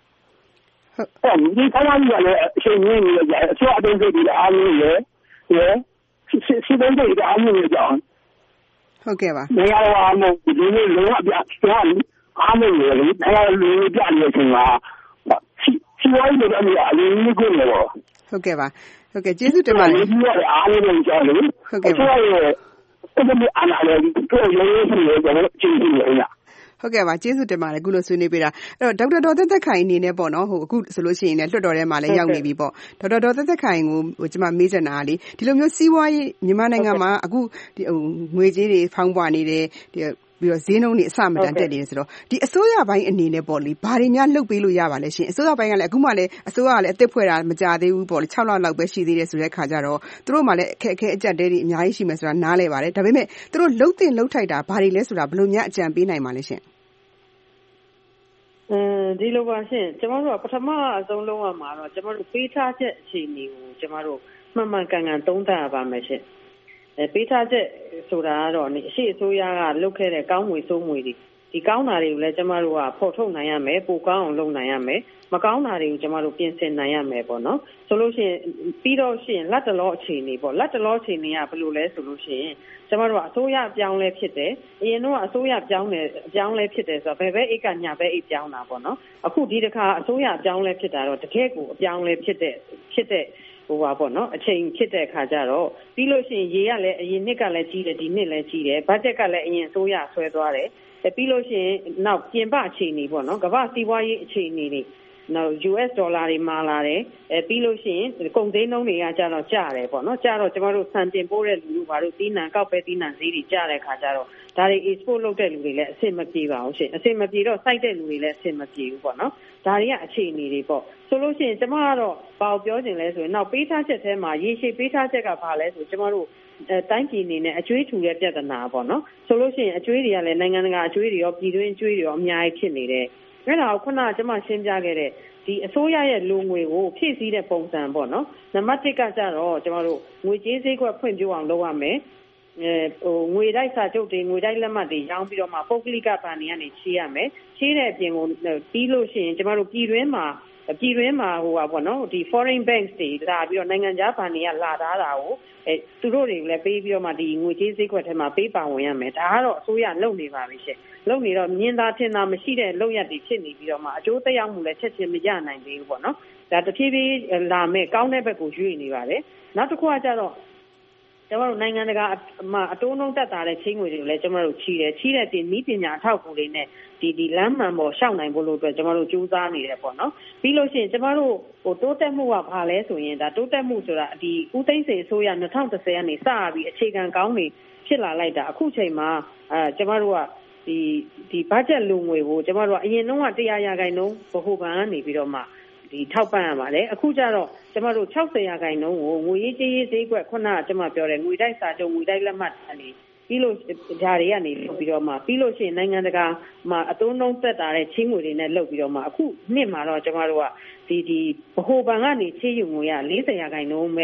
ဒီကောင်းကြီးကလည်းအချိန်ရင်းနေကြတယ်အစိုးရအတိုင်းစိတ်တွေအားနေတယ်စစ်တဲ့တွေအားနေကြအောင်ဟုတ်ကဲ့ပါနိုင်ငံတော်မှာဒီလိုလုံးဝပြသွားအားနေတယ်လေနိုင်ငံလူပြနေတဲ့အချိန်မှာစီဝိုင်းတွေအများအလေးကိုနေတော့ဟုတ်ကဲ့ပါဟုတ်ကဲ့ကျေးဇူးတင်ပါတယ်ဒီကအားနေတယ်ကြောက်လို့ဟုတ်ကဲ့ပါအဲ့ဒီအားလည်းကိုရိုးရိုးစီရဲ့ကျွန်တော်ကြည့်နေရဟုတ်ကဲ့ပါကျေးဇူးတင်ပါတယ်အခုလိုဆွေးနွေးပေးတာအဲ့တော့ဒေါက်တာဒေါ်သက်သက်ခိုင်အနေနဲ့ပေါ့နော်အခုဆိုလို့ရှိရင်လည်းလွှတ်တော်ထဲမှာလည်းရောက်နေပြီပေါ့ဒေါက်တာဒေါ်သက်သက်ခိုင်ကိုကျွန်မမေးချင်တာလေဒီလိုမျိုးစီးပွားရေးမြန်မာနိုင်ငံမှာအခုဒီငွေကြေးတွေဖောင်းပွားနေတယ်ပြီးတော့ဈေးနှုန်းတွေအဆမတန်တက်နေတယ်ဆိုတော့ဒီအစိုးရပိုင်းအနေနဲ့ပေါ့လေဘာတွေများလုပ်ပေးလို့ရပါလဲရှင်အစိုးရပိုင်းကလည်းအခုမှလည်းအစိုးရကလည်းအသစ်ဖွဲ့တာမကြသေးဘူးပေါ့လေ6လလောက်ပဲရှိသေးတယ်ဆိုတဲ့ခါကျတော့သူတို့မှလည်းအခက်အခဲအကျပ်တဲတွေအများကြီးရှိမယ်ဆိုတာနားလဲပါတယ်ဒါပေမဲ့သူတို့လှုပ်တင်လှုပ်ထိုက်တာဘာတွေလဲဆိုတာဘယ်လိုများအကြံပေးနိုင်ပါလဲရှင်ဒီလိုပါရှင်ကျမတို့ကပထမအဆုံးလုံးဝမှာတော့ကျမတို့ပေးထားချက်အခြေအနေကိုကျမတို့မှန်မှန်ကန်ကန်သုံးသပ်ရပါမယ်ရှင်ပေးထားချက်ဆိုတာကတော့အရှိအစိုးရကလုပ်ခဲ့တဲ့ကောင်းငွေဆိုးငွေတွေဒီကောင်းတာတွေကိုလည်းကျမတို့ကဖော်ထုတ်နိုင်ရမယ်ပိုကောင်းအောင်လုပ်နိုင်ရမယ်မကောင်းတာတွေကိုကျမတို့ပြင်ဆင်နိုင်ရမယ်ပေါ့နော်ဆိုလို့ရှိရင်ပြီးတော့ရှိရင်လက်တလောအခြေအနေပေါ့လက်တလောအခြေအနေကဘယ်လိုလဲဆိုလို့ရှိရင်ကျမတို့ကအစိုးရပြောင်းလဲဖြစ်တယ်အရင်တော့အစိုးရပြောင်းလဲဖြစ်တယ်ဆိုတော့ဘယ်အိတ်ကညာဘဲအိတ်ပြောင်းတာပေါ့နော်အခုဒီတစ်ခါအစိုးရပြောင်းလဲဖြစ်တာတော့တကယ်ကိုအပြောင်းလဲဖြစ်တဲ့ဟိုပါပေါ့နော်အချိန်ဖြစ်တဲ့အခါကျတော့ပြီးလို့ရှိရင်ရေကလည်းအရင်နှစ်ကလည်းကြီးတယ်ဒီနှစ်လည်းကြီးတယ်ဘတ်ဂျက်ကလည်းအရင်အစိုးရဆွဲသွားတယ်ပြီးလို့ရှိရင်နောက်ပြင်ပအခြေအနေပေါ့နော်ကမ္ဘာစီးပွားရေးအခြေအနေတွေနောက် US ဒေါ်လာတွေမာလာတယ်ပြီးလို့ရှိရင်ကုန်စည်နှုန်းတွေကကျတော့ကျတယ်ပေါ့နော်ကျတော့ကျမတို့ဆန်တင်ပို့တဲ့လူတို့ဘာလို့တီးနှံကောက်ပဲတီးနှံဈေးတွေကျတဲ့ခါကျတော့ဒါတွေ export လုပ်တဲ့လူတွေလည်းအဆင်မပြေပါဘူးရှင်အဆင်မပြေတော့စိုက်တဲ့လူတွေလည်းအဆင်မပြေဘူးပေါ့နော်ဒါတွေကအခြေအနေတွေပေါ့ဆိုလို့ရှိရင်ကျမကတော့ဘာကိုပြောချင်လဲဆိုရင်နောက်ပေးထားချက်ထဲမှာရေရှည်ပေးထားချက်ကဘာလဲဆိုကျမတို့တိုင်းပြည်အနေနဲ့အကျွေးထူတဲ့ပြဿနာပေါ့နော်ဆိုလို့ရှိရင်အကျွေးတွေကလည်းနိုင်ငံတကာအကျွေးတွေရောပြည်တွင်းအကျွေးတွေရောအများကြီးဖြစ်နေတယ်အဲ့ဒါကိုခုနကကျမရှင်းပြခဲ့တဲ့ဒီအစိုးရရဲ့လူငွေကိုဖြည့်ဆည်းတဲ့ပုံစံပေါ့နော်နံပါတ်1ကကြတော့ကျမတို့ငွေကြေးဈေးကွက်ဖွံ့ဖြိုးအောင်လုပ်ရမယ်ငွေတိုက်စာချုပ်တွေငွေတိုက်လက်မှတ်တွေရောင်းပြီးတော့မှပုဂ္ဂလိကဘဏ်တွေကနေချေးရမယ်ချေးတဲ့အပြင်ကိုပြီးလို့ရှိရင်ကျမတို့ပြည်တွင်းမှာဟိုပါပေါ့နော်ဒီ foreign banks တွေလာပြီးတော့နိုင်ငံခြားဘဏ်တွေကလာထားတာကိုသူတို့တွေကိုလည်းပေးပြီးတော့မှဒီငွေကြေးဈေးကွက်ထဲမှာပေးပါဝင်ရမယ်ဒါကတော့အစိုးရလုပ်နေပါပြီရှင်လုပ်နေတော့မြင်သာထင်သာမရှိတဲ့လုပ်ရက်တွေဖြစ်နေပြီးတော့မှအကျိုးသက်ရောက်မှုလည်းချက်ချင်းမရနိုင်သေးဘူးပေါ့နော်ဒါတဖြည်းဖြည်းလာမဲ့ကောင်းတဲ့ဘက်ကိုရွေ့နေပါတယ်နောက်တစ်ခုကကြတော့ကျမတို့နိုင်ငံတကာမှာအတိုးနှုန်းတက်တာတဲ့ချင်းငွေတွေကိုလည်းကျမတို့ချီးတဲ့တင်နည်းပညာအထောက်အကူတွေနဲ့ဒီလမ်းမှန်ပေါ်ရှောက်နိုင်ဖို့လို့အတွက်ကျမတို့ကြိုးစားနေတယ်ပေါ့နော်ပြီးလို့ရှိရင်ကျမတို့တိုးတက်မှုကဘာလဲဆိုရင်ဒါတိုးတက်မှုဆိုတာဒီဦးသိန်းစိန်အစိုးရ2010ကနေစပြီးအခြေခံကောင်းနေဖြစ်လာလိုက်တာအခုချိန်မှာကျမတို့ကဒီဘတ်ဂျက်လူငွေကိုကျမတို့ကအရင်တုန်းက100%ဗဟိုဘဏ်ကနေပြီးတော့မှဒီထောက်ပံ့ရပါတယ်အခုကျတော့ကျမတို့60%ကိုငွေရေးကြေးရေးဈေးကွက်ခုနကကျမပြောတယ်ငွေတိုက်စာချုပ်ငွေတိုက်လက်မှတ်အနေပြီးလို့ဓာတွေကနေလုပ်ပြီးတော့မှပြီးလို့ရှိရင်နိုင်ငံတကာမှာအသုံးနှုန်းသက်တာတဲ့ချင်းငွေတွေနဲ့လုပ်ပြီးတော့မှအခုနှစ်မှာတော့ကျမတို့ကဒီဗဟိုဘဏ်ကနေချေးယူငွေက40%ပဲ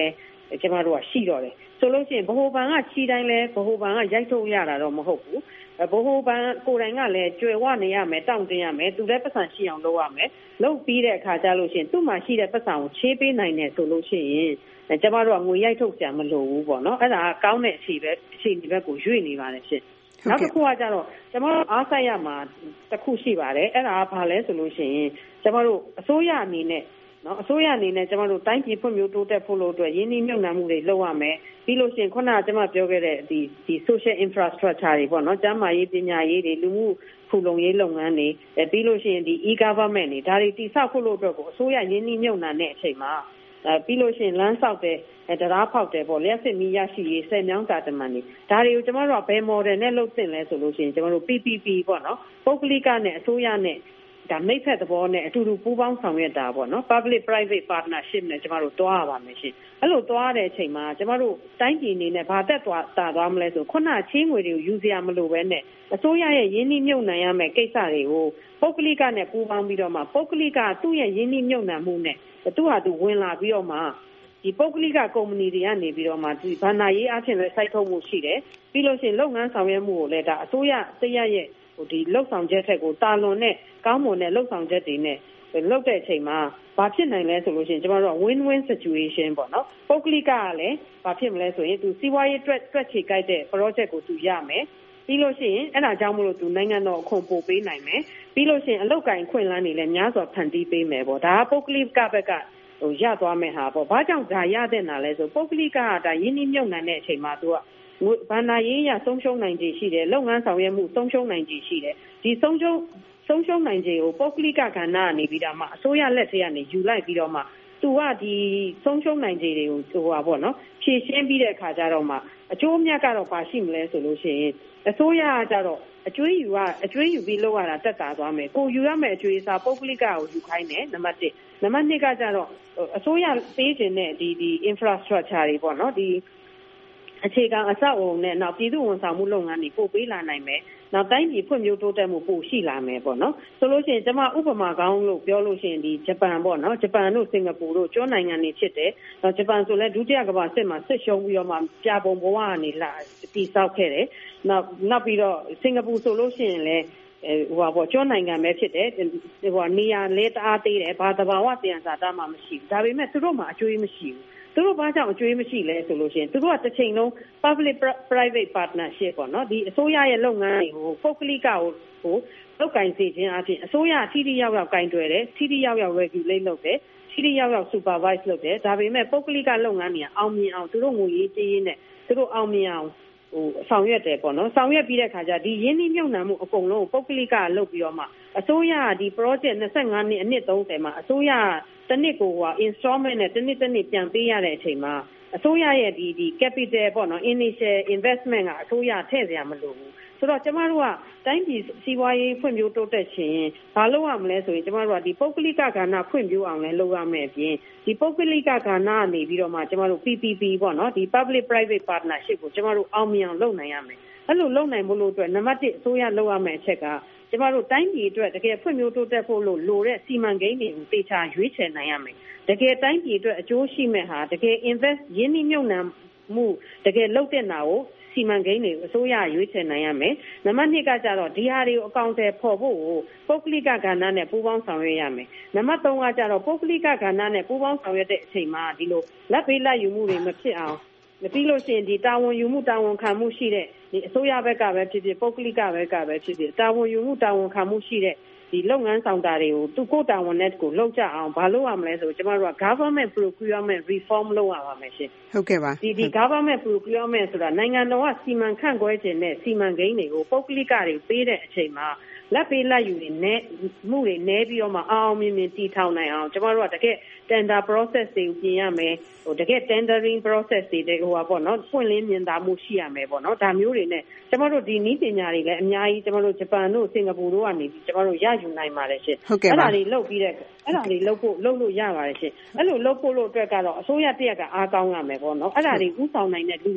ကျမတို့ကရှိတော့တယ်ဆိုလို့ရှိရင်ဗဟိုဘဏ်ကချီတိုင်းလဲဗဟိုဘဏ်ကရိုက်ထုတ်ရတာတော့မဟုတ်ဘူးဗဟိုဘဏ်ကိုယ်တိုင်ကလည်းကြွယ်ဝနေရမယ်တောင့်တင်းရမယ်သူလည်းပတ်စံရှိအောင်လုပ်ရမယ်လုပ်ပြီးတဲ့အခါကျလို့ရှိရင်သူ့မှာရှိတဲ့ပတ်စံကိုချေးပေးနိုင်တယ်ဆိုလို့ရှိရင်ကျမတို့ကငွေရိုက်ထုတ်စရာမလိုဘူးပေါ့နော်အဲ့ဒါကကောင်းတဲ့အခြေအနေဘက်ကိုရွေ့နေပါတယ်ရှင်နောက်တစ်ခုကကြတော့ကျမတို့အားစိုက်ရမှာတစ်ခုရှိပါတယ်အဲ့ဒါကဘာလဲဆိုလို့ရှိရင်ကျမတို့အစိုးရအနေနဲ့နော်အစိုးရအနေနဲ့ကျမတို့တိုင်းပြည်ဖွံ့ဖြိုးတိုးတက်ဖို့လို့အတွက်ရင်းနှီးမြှုပ်နှံမှုတွေလုပ်ရမယ်ပြီးလို့ရှိရင်ခုနကကျမပြောခဲ့တဲ့ဒီ social infrastructure တွေပေါ့နော်ကျန်းမာရေးပညာရေးတွေလူမှုဖူလုံရေးလုပ်ငန်းတွေပြီးလို့ရှိရင်ဒီ e-government တွေဒါတွေတည်ဆောက်ဖို့လို့အတွက်ကိုအစိုးရရင်းနှီးမြှုပ်နှံတဲ့အချိန်မှာပြီးလို့ရှိရင်လမ်းဆောက်တယ်တရားဖောက်တယ်ပေါ့လျှက်စစ်မီးရရှိရေးဆယ်မြောင်းတာတမန်တွေဒါတွေကိုကျမတို့ကဘယ် model နဲ့လုပ်သင့်လဲဆိုလို့ရှိရင်ကျမတို့ PPP ပေါ့နော်ပုဂ္ဂလိကနဲ့အစိုးရနဲ့ဒါမိတ်ဖက်သဘောနဲ့အတူတူပူးပေါင်းဆောင်ရွက်တာပေါ့နော် public private partnership နဲ့ကျမတို့တွားရပါမယ်ရှင်အဲ့လိုတွားတဲ့အချိန်မှာကျမတို့တိုင်းပြည်အနေနဲ့ဘာတက်သွားမလဲဆိုခုနချေးငွေတွေကိုယူစရာမလိုပဲနဲ့အစိုးရရဲ့ရင်းနှီးမြှုပ်နှံရမယ့်ကိစ္စတွေကိုပုဂ္ဂလိကနဲ့ပူးပေါင်းပြီးတော့မှပုဂ္ဂလိကသူ့ရဲ့ရင်းနှီးမြှုပ်နှံမှုနဲ့သူ့ဟာသူဝင်လာပြီးတော့မှဒီပုဂ္ဂလိကကုမ္ပဏီတွေကနေပြီးတော့မှဒီဘဏ္ဍာရေးအချင်းလည်းစိုက်ထုတ်မှုရှိတယ်ပြီးလို့ရှိရင်လုပ်ငန်းဆောင်ရွက်မှုကိုလည်းဒါအစိုးရတရားရဲ့ဒီလှုပ်ဆောင်ချက်ထက်ကိုတာလွန်နဲ့ကောင်းမွန်တဲ့လှုပ်ဆောင်ချက်တွေနဲ့လုပ်တဲ့အချိန်မှာဘာဖြစ်နိုင်လဲဆိုလို့ရှိရင်ကျမတို့က win-win situation ပေါ့နော်ပုဂ္ဂလိကကလည်းဘာဖြစ်မလဲဆိုရင်သူစီးပွားရေးတွက်ချေကြိုက်တဲ့ project ကိုသူရမယ်ပြီးလို့ရှိရင်အဲ့ဒါကြောင့်မလို့သူနိုင်ငံတော်အခွန်ပို့ပေးနိုင်မယ်ပြီးလို့ရှိရင်အလုပ်ကိုင်ခွင့်လန်းတွေလည်းများစွာဖန်တီးပေးမယ်ပေါ့ဒါကပုဂ္ဂလိကဘက်ကရသွားမယ်ဟာပေါ့ဘာကြောင့်ဒါရတဲ့နာလဲဆိုပုဂ္ဂလိကကဒါရင်းနှီးမြှုပ်နှံတဲ့အချိန်မှာသူကဘဏ္ဍာရေးရဆုံးရှုံးနိုင်ခြေရှိတယ်လုပ်ငန်းဆောင်ရွက်မှုဆုံးရှုံးနိုင်ခြေရှိတယ်ဒီဆုံးရှုံးနိုင်ခြေကိုပုဂ္ဂလိကကဏ္ဍကနေပြီးတော့မှအစိုးရလက်ထဲကနေယူလိုက်ပြီးတော့မှသူကဒီဆုံးရှုံးနိုင်ခြေတွေကိုပေါ့နော်ဖြည့်ရှင်းပြီးတဲ့အခါကျတော့မှအကျိုးအမြတ်ကတော့ပါရှိမလဲဆိုလို့ရှိရင်အစိုးရကကြတော့အကျွေးယူပြီးလောက်ရတာတက်တာသွားမယ်ကိုယူရမယ့်အကျွေးအစားပုဂ္ဂလိကကိုယူခိုင်းတယ်နံပါတ်1နံပါတ်2ကကြတော့အစိုးရပေးခြင်းတဲ့ဒီ infrastructure တွေပေါ့နော်ဒီအခြေခံအဆောက်အအုံနဲ့နောက်ပြည်သူ့ဝန်ဆောင်မှုလုပ်ငန်းတွေပို့ပေးလာနိုင်မယ်နောက်တိုင်းပြည်ဖွံ့ဖြိုးတိုးတက်မှုပို့ရှိလာမယ်ပေါ့နော်ဆိုလို့ရှိရင်ကျွန်မဥပမာကောင်းလို့ပြောလို့ရှိရင်ဒီဂျပန်ပေါ့နော်ဂျပန်တို့စင်ကာပူတို့ကျွန်းနိုင်ငံတွေဖြစ်တယ်နောက်ဂျပန်ဆိုလည်းဒုတိယကမ္ဘာစစ်မှာစစ်ရှုံးပြီးတော့မှပြပုံဘဝကနေလာတည်ဆောက်ခဲ့တယ်နောက်ပြီးတော့စင်ကာပူဆိုလို့ရှိရင်လည်းကျွန်းနိုင်ငံပဲဖြစ်တယ်နေရာလဲတအားသေးတယ်ဘာသဘာဝတယံဇာတမှမရှိဘူးဒါပေမဲ့သူတို့မှာအကျိုးမရှိဘူးသူတို့ဘာကြောင့်အကျွေးမရှိလဲဆိုလို့ရှိရင်သူတို့ကတစ်ချိန်လုံး public private partnership ပေါ့နော်ဒီအစိုးရရဲ့လုပ်ငန်းတွေကိုပုဂ္ဂလိကကိုလုပ်ကင်စေခြင်းအပြင်အစိုးရထိထိရောက်ရောက်ကင်တွယ်တယ်ထိထိရောက်ရောက် regulate လုပ်တယ်ထိထိရောက်ရောက် supervise လုပ်တယ်ဒါပေမဲ့ပုဂ္ဂလိကလုပ်ငန်းတွေကအောင်မြင်အောင်သူတို့ငွေရေးကြေးရေးနဲ့သူတို့အောင်မြင်အောင်ဆောင်ရွက်တယ်ပေါ့နော်ဆောင်ရွက်ပြီးတဲ့ခါကျဒီရင်းနှီးမြှုပ်နှံမှုအကုန်လုံးပုဂ္ဂလိကလုပ်ပြီးတော့မှအစိုးရဒီ project 25နှစ်အနှစ်30မှာအစိုးရတနစ်ကိုinstallment နဲ့တနစ်ပြန်ပေးရတဲ့အချိန်မှာအစိုးရရဲ့ဒီ capital ပေါ့နော် initial investment ကအစိုးရထည့်စရာမလိုဘူးဆိုတော့ကျမတို့ကတိုင်းပြည်စီးပွားရေးဖွံ့ဖြိုးတိုးတက်ခြင်းဘာလုပ်ရမလဲဆိုရင်ကျမတို့ကဒီပုဂ္ဂလိကကဏ္ဍဖွံ့ဖြိုးအောင်လည်းလုပ်ရမယ်အပြင်ဒီပုဂ္ဂလိကကဏ္ဍကနေပြီးတော့မှကျမတို့ PPP ပေါ့နော်ဒီ public private partnership ကိုကျမတို့အောင်မြင်အောင်လုပ်နိုင်ရမယ်အဲ့လိုလုပ်နိုင်ဖို့လို့အတွက်နံပါတ်1အစိုးရလုပ်ရမယ့်အချက်ကကျမတို့တိုင်းပြည်အတွက်တကယ်ဖွံ့ဖြိုးတိုးတက်ဖို့လို့လိုတဲ့စီမံကိန်းတွေကိုတေချာရွေးချယ်နိုင်ရမယ်တကယ်တိုင်းပြည်အတွက်အကျိုးရှိမဲ့ဟာတကယ် invest ရင်းနှီးမြှုပ်နှံမှုတကယ်လုပ်တဲ့နာကိုစီမံကိန်းတွေအစိုးရရွေးချယ်နိုင်ရမယ်နံပါတ်2ကကြတော့ဒီဟာတွေကိုအကောင့်တွေပေါ်ဖို့ပုဂ္ဂလိကကဏ္ဍနဲ့ပူးပေါင်းဆောင်ရွက်ရမယ်နံပါတ်3ကကြတော့ပုဂ္ဂလိကကဏ္ဍနဲ့ပူးပေါင်းဆောင်ရွက်တဲ့အချိန်မှာဒီလိုလက်ပေးလက်ယူမှုတွေမဖြစ်အောင်ပြီးလို့ရှိရင်ဒီတာဝန်ယူမှုတာဝန်ခံမှုရှိတဲ့ဒီအစိုးရဘက်ကပဲဖြစ်ဖြစ်ပုဂ္ဂလိကဘက်ကပဲဖြစ်ဖြစ်တာဝန်ယူမှုတာဝန်ခံမှုရှိတဲ့ဒီလုပ်ငန်းဆောင်တာတွေကိုသူကိုယ်တာဝန်နဲ့ကိုလုပ်ကြအောင်ဘာလုပ်ရမလဲဆိုကျမတို့က government procurement reform လုပ်ရပါမယ်ရှင်ဟုတ်ကဲ့ပါဒီ government procurement ဆိုတာနိုင်ငံတော်ကစီမံခန့်ခွဲခြင်းနဲ့စီမံကိန်းတွေကိုပုဂ္ဂလိကတွေပေးတဲ့အချိန်မှာလက်ပေးလက်ယူနေမှုတွေနဲပြီးတော့မှအောင်မြင်မြင်တည်ထောင်နိုင်အောင်ကျမတို့ကတကယ် tender process တွေကိုပြင်ရမယ်တကယ် tendering process တွေပေါ့နော်ပွင့်လင်းမြင်သာမှုရှိရမယ်ပေါ့နော်ဒါမျိုးတွေနဲ့ကျမတို့ဒီနည်းပညာတွေလည်းအများကြီးကျမတို့ဂျပန်တို့စင်ကာပူတို့ကနေပြီးကျမတို့ရယူနိုင်ပါတယ်ရှင်အဲ့ဒါတွေလုပ်ပြီးတဲ့အဲ့ဒါတွေလုပ်လို့ရပါတယ်ရှင်အဲ့လိုလုပ်ဖို့လို့အတွက်ကတော့အစိုးရတရက်ကအားကောင်းရမယ်ပေါ့နော်အဲ့ဒါတွေဥဆောင်နိုင်တဲ့လူတွေ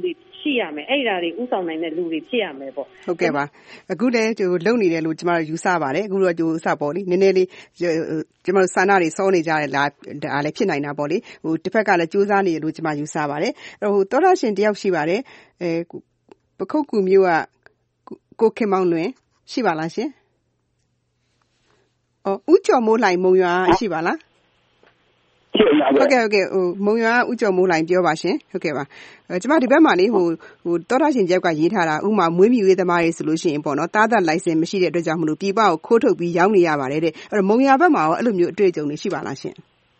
ရှိရမယ်အဲ့ဒါတွေဥဆောင်နိုင်တဲ့လူတွေဖြစ်ရမယ်ပေါ့ဟုတ်ကဲ့ပါအခုလည်းလုံနေတယ်လို့ကျမတို့ယူဆပါတယ်အခုတော့စပေါ့လေနည်းနည်းလေးကျမတို့စာနာတွေစောနေကြတယ်လားဒါလည်းဖြစ်နိုင်တာပေါ့လေတစ်ဖက်ကလည်းစူးစမ်းနေတယ်လို့ကျမယူဆပါတယ်အဲ့တော့သောတာရှင်တယောက်ရှိပါတယ်ပခုတ်ကူမျိုးကကိုခင်မောင်လွင်ရှိပါလားရှင်ဦးကျော်မိုးလှိုင်မုံရွာရှိပါလားဟုတ်ကဲ့မုံရွာဦးကျော်မိုးလှိုင်ပြောပါရှင်ဟုတ်ကဲ့ပါကျမဒီဘက်မှာလေသောတာရှင်တယောက်ကရေးထားတာဥမာမွေးမြူရေးသမားတွေဆိုလို့ရှိရင်ပေါ့နော်တားသက်လိုင်စင်မရှိတဲ့အတွက်ကြောင့်မလို့ပြည်ပကိုခိုးထုတ်ပြီးရောင်းနေရပါတယ်တဲ့အဲ့တော့မုံရွာဘက်မှာရောအဲ့လိုမျိုးအတွေ့အကြုံတွေရှိပါလားရှင်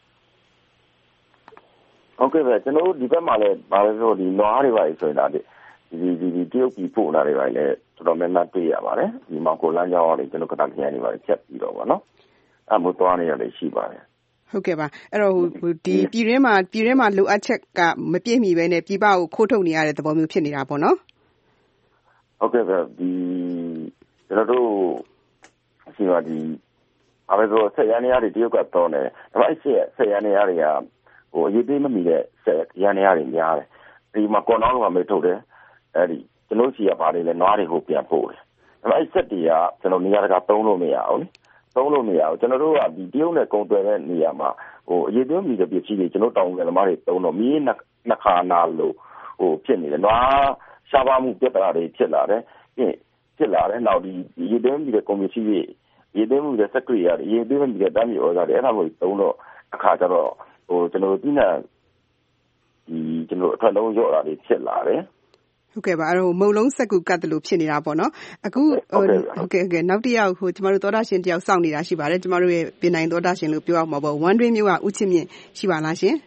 ဟုတ်ကဲ့ပဲကျွန်တော်တို့ဒီဘက်မှာလည်းဘာလို့ဆိုဒီနွားတွေပါဆိုရင်ဒါဒီတရုတ်ပြည်ပို့လာတွေပါလေတော်တော်များများတွေ့ရပါတယ်ဒီမောင်ကိုလမ်းကြောင်းတွေကျွန်တော်ကတည်းကခရိုင်တွေပါဖြတ်ပြီးတော့ဗောနော်အဲ့မို့သွားနေရတယ်ရှိပါတယ်ဟုတ်ကဲ့ပါအဲ့တော့ဒီပြည်ရင်းမှာလိုအပ်ချက်ကမပြည့်မီပဲနဲ့ပြည်ပကိုခိုးထုတ်နေရတဲ့သဘောမျိုးဖြစ်နေတာပေါ့နော်ဟုတ်ကဲ့ပါဒီကျွန်တော်တို့အစီအမဒီအားလုံးဆက်ရနေရတဲ့တရုတ်ကတော့နေဒါပေမဲ့ဆက်ရနေရတွေကအရေးသေးမမီတဲ့ဆက်ရနေရတွေများတယ်ဒီမှာကွန်တော်ကမေထုတ်တယ်အဲ့ဒီကျွန်တော်စီကပါတယ်လဲနွားတွေကိုပြန်ပို့တယ်ဒါပေမဲ့ဆက်တွေကကျွန်တော်နေရာတကာသုံးလို့မရအောင်လေသုံးလို့မရဘူးကျွန်တော်တို့ကဒီတရုတ်နဲ့ကုန်သွယ်တဲ့နေရာမှာအရေးသွင်းမိတဲ့ပစ္စည်းတွေကျွန်တော်တောင်းကြသမားတွေသုံးတော့မီးနှစ်ခါနာလို့ဖြစ်နေတယ်နွားရှားပါမှုပြဿနာတွေဖြစ်လာတယ်ဖြစ်လာတယ်နောက်ဒီရေးသွင်းမိတဲ့ကုန်ပစ္စည်းတွေရေးသွင်းမိတဲ့စက်တွေရတယ်ရေးသွင်းမိတဲ့တမ်းမြေဩဇာတွေအဲ့ဒါမျိုးသုံးတော့အခါကျတော့ကျွန်တော်တို့ကျွန်တော်အထက်လုံးရော့တာတွေဖြစ်လာတယ်ဟုတ်ကဲ့ပါအဲ့တော့မုံလုံးစက်ကူကတ်တယ်လို့ဖြစ်နေတာပေါ့နော်အခုဟုတ်ကဲ့နောက်တစ်ယောက်ကျမတို့သောတာရှင်တယောက်စောင့်နေတာရှိပါတယ်ကျမတို့ရဲ့ပြင်နိုင်သောတာရှင်လို့ပြောအောင်ပါပေါ့ဝမ်တွင်းမျိုးကဥချစ်မြင့်ရှိပါလားရှင်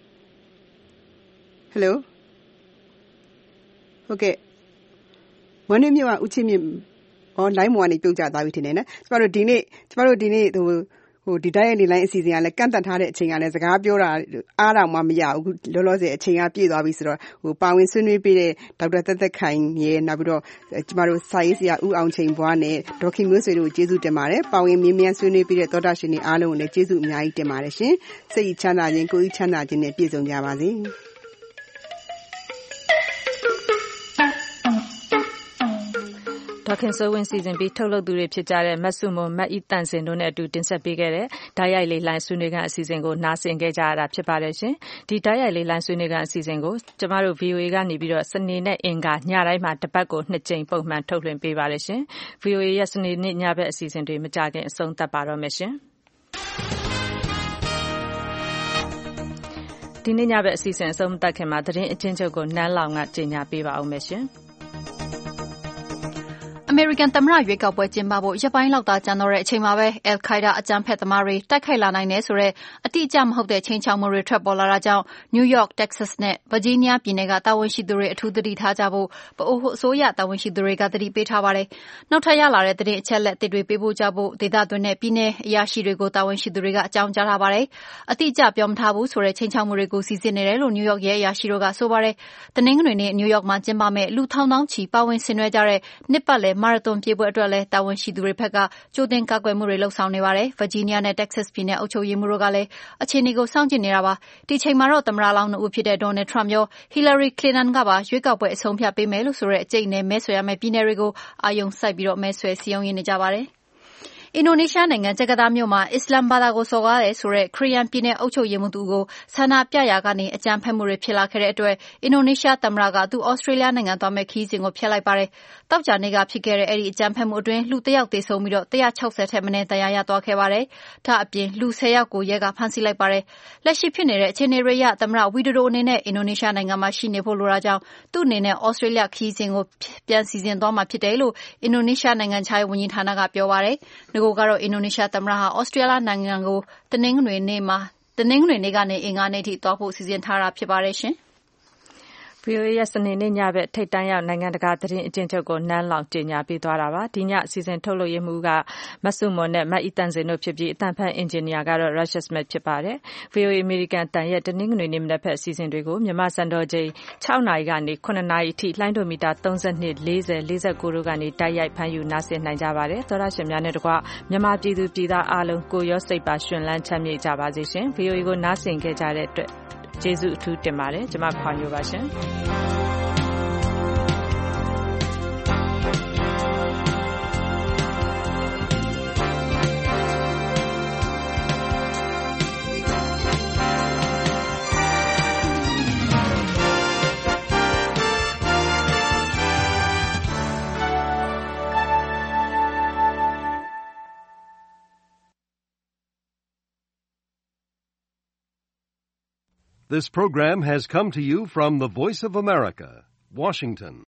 ဟယ်လိုဟုတ်ကဲ့ဝမ်တွင်းမျိုးကဥချစ်မြင့်လိုင်းမော်ကနေပြုတ်ကျသွားပြီထင်တယ်နော်ကျမတို့ဒီနေ့ဒီတိုက်ရိုက်လေလိုင်းအစီအစဉ်ကလည်းကန့်သက်ထားတဲ့အချိန်ကလည်းစကားပြောတာအားတောင်မှမရဘူးအခုလောလောဆယ်အချိန်ကပြည့်သွားပြီဆိုတော့ပါဝင်ဆွေးနွေးပေးတဲ့ဒေါက်တာသက်သက်ခိုင်ရဲ့နောက်ပြီးတော့ကျမတို့စာရေးဆရာဦးအောင်ချိန်ဘွားနဲ့ဒေါက်ခင်မျိုးဆွေတို့ကိုကျေးဇူးတင်ပါတယ်ပါဝင်မြင်းမြန်းဆွေးနွေးပေးတဲ့သောတာရှင်တွေအားလုံးကိုလည်းကျေးဇူးအများကြီးတင်ပါတယ်ရှင်စိတ်ချမ်းသာခြင်းကိုယ်ချမ်းသာခြင်းနဲ့ပြည့်စုံကြပါစေဒေါခင်စိုးဝင်းစီစဉ်ပြီးထုတ်လုပ်သူတွေဖြစ်ကြတဲ့မတ်စုမွန်မတ်ဤတန်စင်တို့နဲ့အတူတင်ဆက်ပေးခဲ့တဲ့ဓာတ်ရိုက်လေးလိုင်းဆွေးနွေးခန်းအစီအစဉ်ကိုနားဆင်ခဲ့ကြရတာဖြစ်ပါတယ်ရှင်ဒီဓာတ်ရိုက်လေးလိုင်းဆွေးနွေးခန်းအစီအစဉ်ကိုကျမတို့ VOA ကနေပြီးတော့စနေနဲ့အင်္ဂါညတိုင်းမှာတစ်ပတ်ကို2ကြိမ်ပုံမှန်ထုတ်လွှင့်ပေးပါတယ်ရှင် VOA ရဲ့စနေနေ့ညဘက်အစီအစဉ်တွေမကြခင်အဆုံးသတ်ပါတော့မယ်ရှင်ဒီနေ့ညဘက်အစီအစဉ်အဆုံးသတ်ခင်မှာသတင်းအချင်းချုပ်ကိုနန်းလောင်ကကြေညာပေးပါဦးမယ်ရှင်အမေရိကန်သမ္မတရွေးကောက်ပွဲကျင်းပဖို့ရက်ပိုင်းလောက်သာကျန်တော့တဲ့အချိန်မှာပဲအယ်ခိုင်ဒါအကြမ်းဖက်သမားတွေတိုက်ခိုက်လာနိုင်တယ်ဆိုတဲ့အတိအကျမဟုတ်တဲ့ချိန်ချောက်မှုတွေထွက်ပေါ်လာတာကြောင့်နယူးယောက်၊တက်ဆက်စ်နဲ့ဗာဂျီးနီးယားပြည်နယ်ကတာဝန်ရှိသူတွေအထူးသတိထားကြဖို့ဗဟိုအစိုးရတာဝန်ရှိသူတွေကသတိပေးထားပါတယ်။နောက်ထပ်ရလာတဲ့သတင်းအချက်အလက်တွေပေးပို့ကြဖို့ဒေသတွင်းနဲ့ပြည်နယ်အရာရှိတွေကိုတာဝန်ရှိသူတွေကအကြောင်းကြားထားပါတယ်။အတိအကျပြောမထားဘူးဆိုတဲ့ချိန်ချောက်မှုတွေကိုစီစစ်နေတယ်လို့နယူးယောက်ရဲ့အရာရှိတို့ကဆိုပါတယ်။တနင်္ဂနွေနေ့နယူးယောက်မှာကျင်းပမယ့်လူထောင်သောင်းချီပါဝင်ဆင်နွှဲကြတဲ့နှစ်ပတ်လည်မာရသွန်ပြေးပွဲအတွက်လည်းတာဝန်ရှိသူတွေဘက်ကကြိုတင်ကာကွယ်မှုတွေလှုပ်ဆောင်နေပါတယ်။ဗာဂျီးနီးယားနဲ့တက်ဆက်စ်ပြည်နယ်အုပ်ချုပ်ရေးမှူးတို့ကလည်းအခြေအနေကိုစောင့်ကြည့်နေတာပါ။ဒီချိန်မှာတော့သမ္မတလောင်း2ဦးဖြစ်တဲ့ဒေါ်နယ်ထရမ့်ရောဟီလာရီကလင်တန်ကပါရွေးကောက်ပွဲအဆုံးဖြတ်ပေးမယ်လို့ဆိုတဲ့အကျိတ်နဲ့မဲဆွယ်ရမယ့်ပြည်နယ်တွေကိုအာရုံစိုက်ပြီးတော့မဲဆွယ်စည်းရုံးနေကြပါတယ်။အင်ဒိုနီးရှားနိုင်ငံဂျကာတာမြို့မှာအစ္စလာမ်ဘာသာကိုစော်ကားတယ်ဆိုတဲ့ခရစ်ယာန်ပြည်နယ်အုပ်ချုပ်ရေးမှူးသူကိုဆန္ဒပြရာကနေအကြမ်းဖက်မှုတွေဖြစ်လာခဲ့တဲ့အတွက်အင်ဒိုနီးရှားသမ္မတကသူဩစတြေးလျနိုင်ငံသွားမယ့်ခရီးစဉ်ကိုဖျက်လိုက်ပါတယ်။တောက်ကြနေ့ကဖြစ်ခဲ့တဲ့အဲဒီအကြမ်းဖက်မှုအတွင်းလူ1ယောက်သေဆုံးပြီးတော့160ထက်မနည်းဒဏ်ရာရသွားခဲ့ပါတယ်။ဒါအပြင်လူ10ယောက်ကိုရဲကဖမ်းဆီးလိုက်ပါတယ်။လက်ရှိဖြစ်နေတဲ့အခြေအနေတွေအရသမ္မတဝီဒိုဒိုအနေနဲ့အင်ဒိုနီးရှားနိုင်ငံမှာရှိနေဖို့လိုတာကြောင့်သူ့အနေနဲ့ဩစတြေးလျခရီးစဉ်ကိုပြန်စီစဉ်သွားမှာဖြစ်တယ်လို့အင်ဒိုနီးရှားနိုင်ငံခြားရေးဝန်ကြီးဌာနကပြောပါတယ်။ငါကတော့အင်ဒိုနီးရှားသမ္မတဟာဩစတြေးလျနိုင်ငံကိုတနင်္ဂနွေနေ့ကနေအင်္ဂါနေ့ထိသွားဖို့စီစဉ်ထားတာဖြစ်ပါတယ်ရှင်။ VOA ရဲ့စနေနေ့ညဘက်ထိပ်တန်းရောက်နိုင်ငံတကာသတင်းအကျဉ်းချုပ်ကိုနန်းလောင်ကြေညာပေးသွားတာပါဒီညအစီအစဉ်ထုတ်လုပ်ရေးမှူးကမဆုမွန်နဲ့မတ်ဤတန်စင်တို့ဖြစ်ပြီးအတန်ဖန်အင်ဂျင်နီယာကတော့ Russian Smith ဖြစ်ပါတယ် VOA အမေရိကန်တန်ရဲ့တနင်္ဂနွေနေ့မနက်ဖက်အစီအစဉ်တွေကိုမြန်မာစံတော်ချိန်6နာရီကနေ9နာရီအထိလိုင်းဒိုမီတာ32 40 49တို့ကနေတိုက်ရိုက်ဖမ်းယူနားဆင်နိုင်ကြပါတယ်သောရရှင်များနဲ့တကွမြန်မာပြည်သူပြည်သားအားလုံးကိုရောစိတ်ပါရှင်လန်းချမ်းမြေ့ကြပါစေရှင် VOA ကိုနားဆင်ခဲ့ကြတဲ့အတွက်ကျေးဇူးအထူးတင်ပါတယ်ကျွန်မခွန်ညိုပါရှင် This program has come to you from the Voice of America, Washington.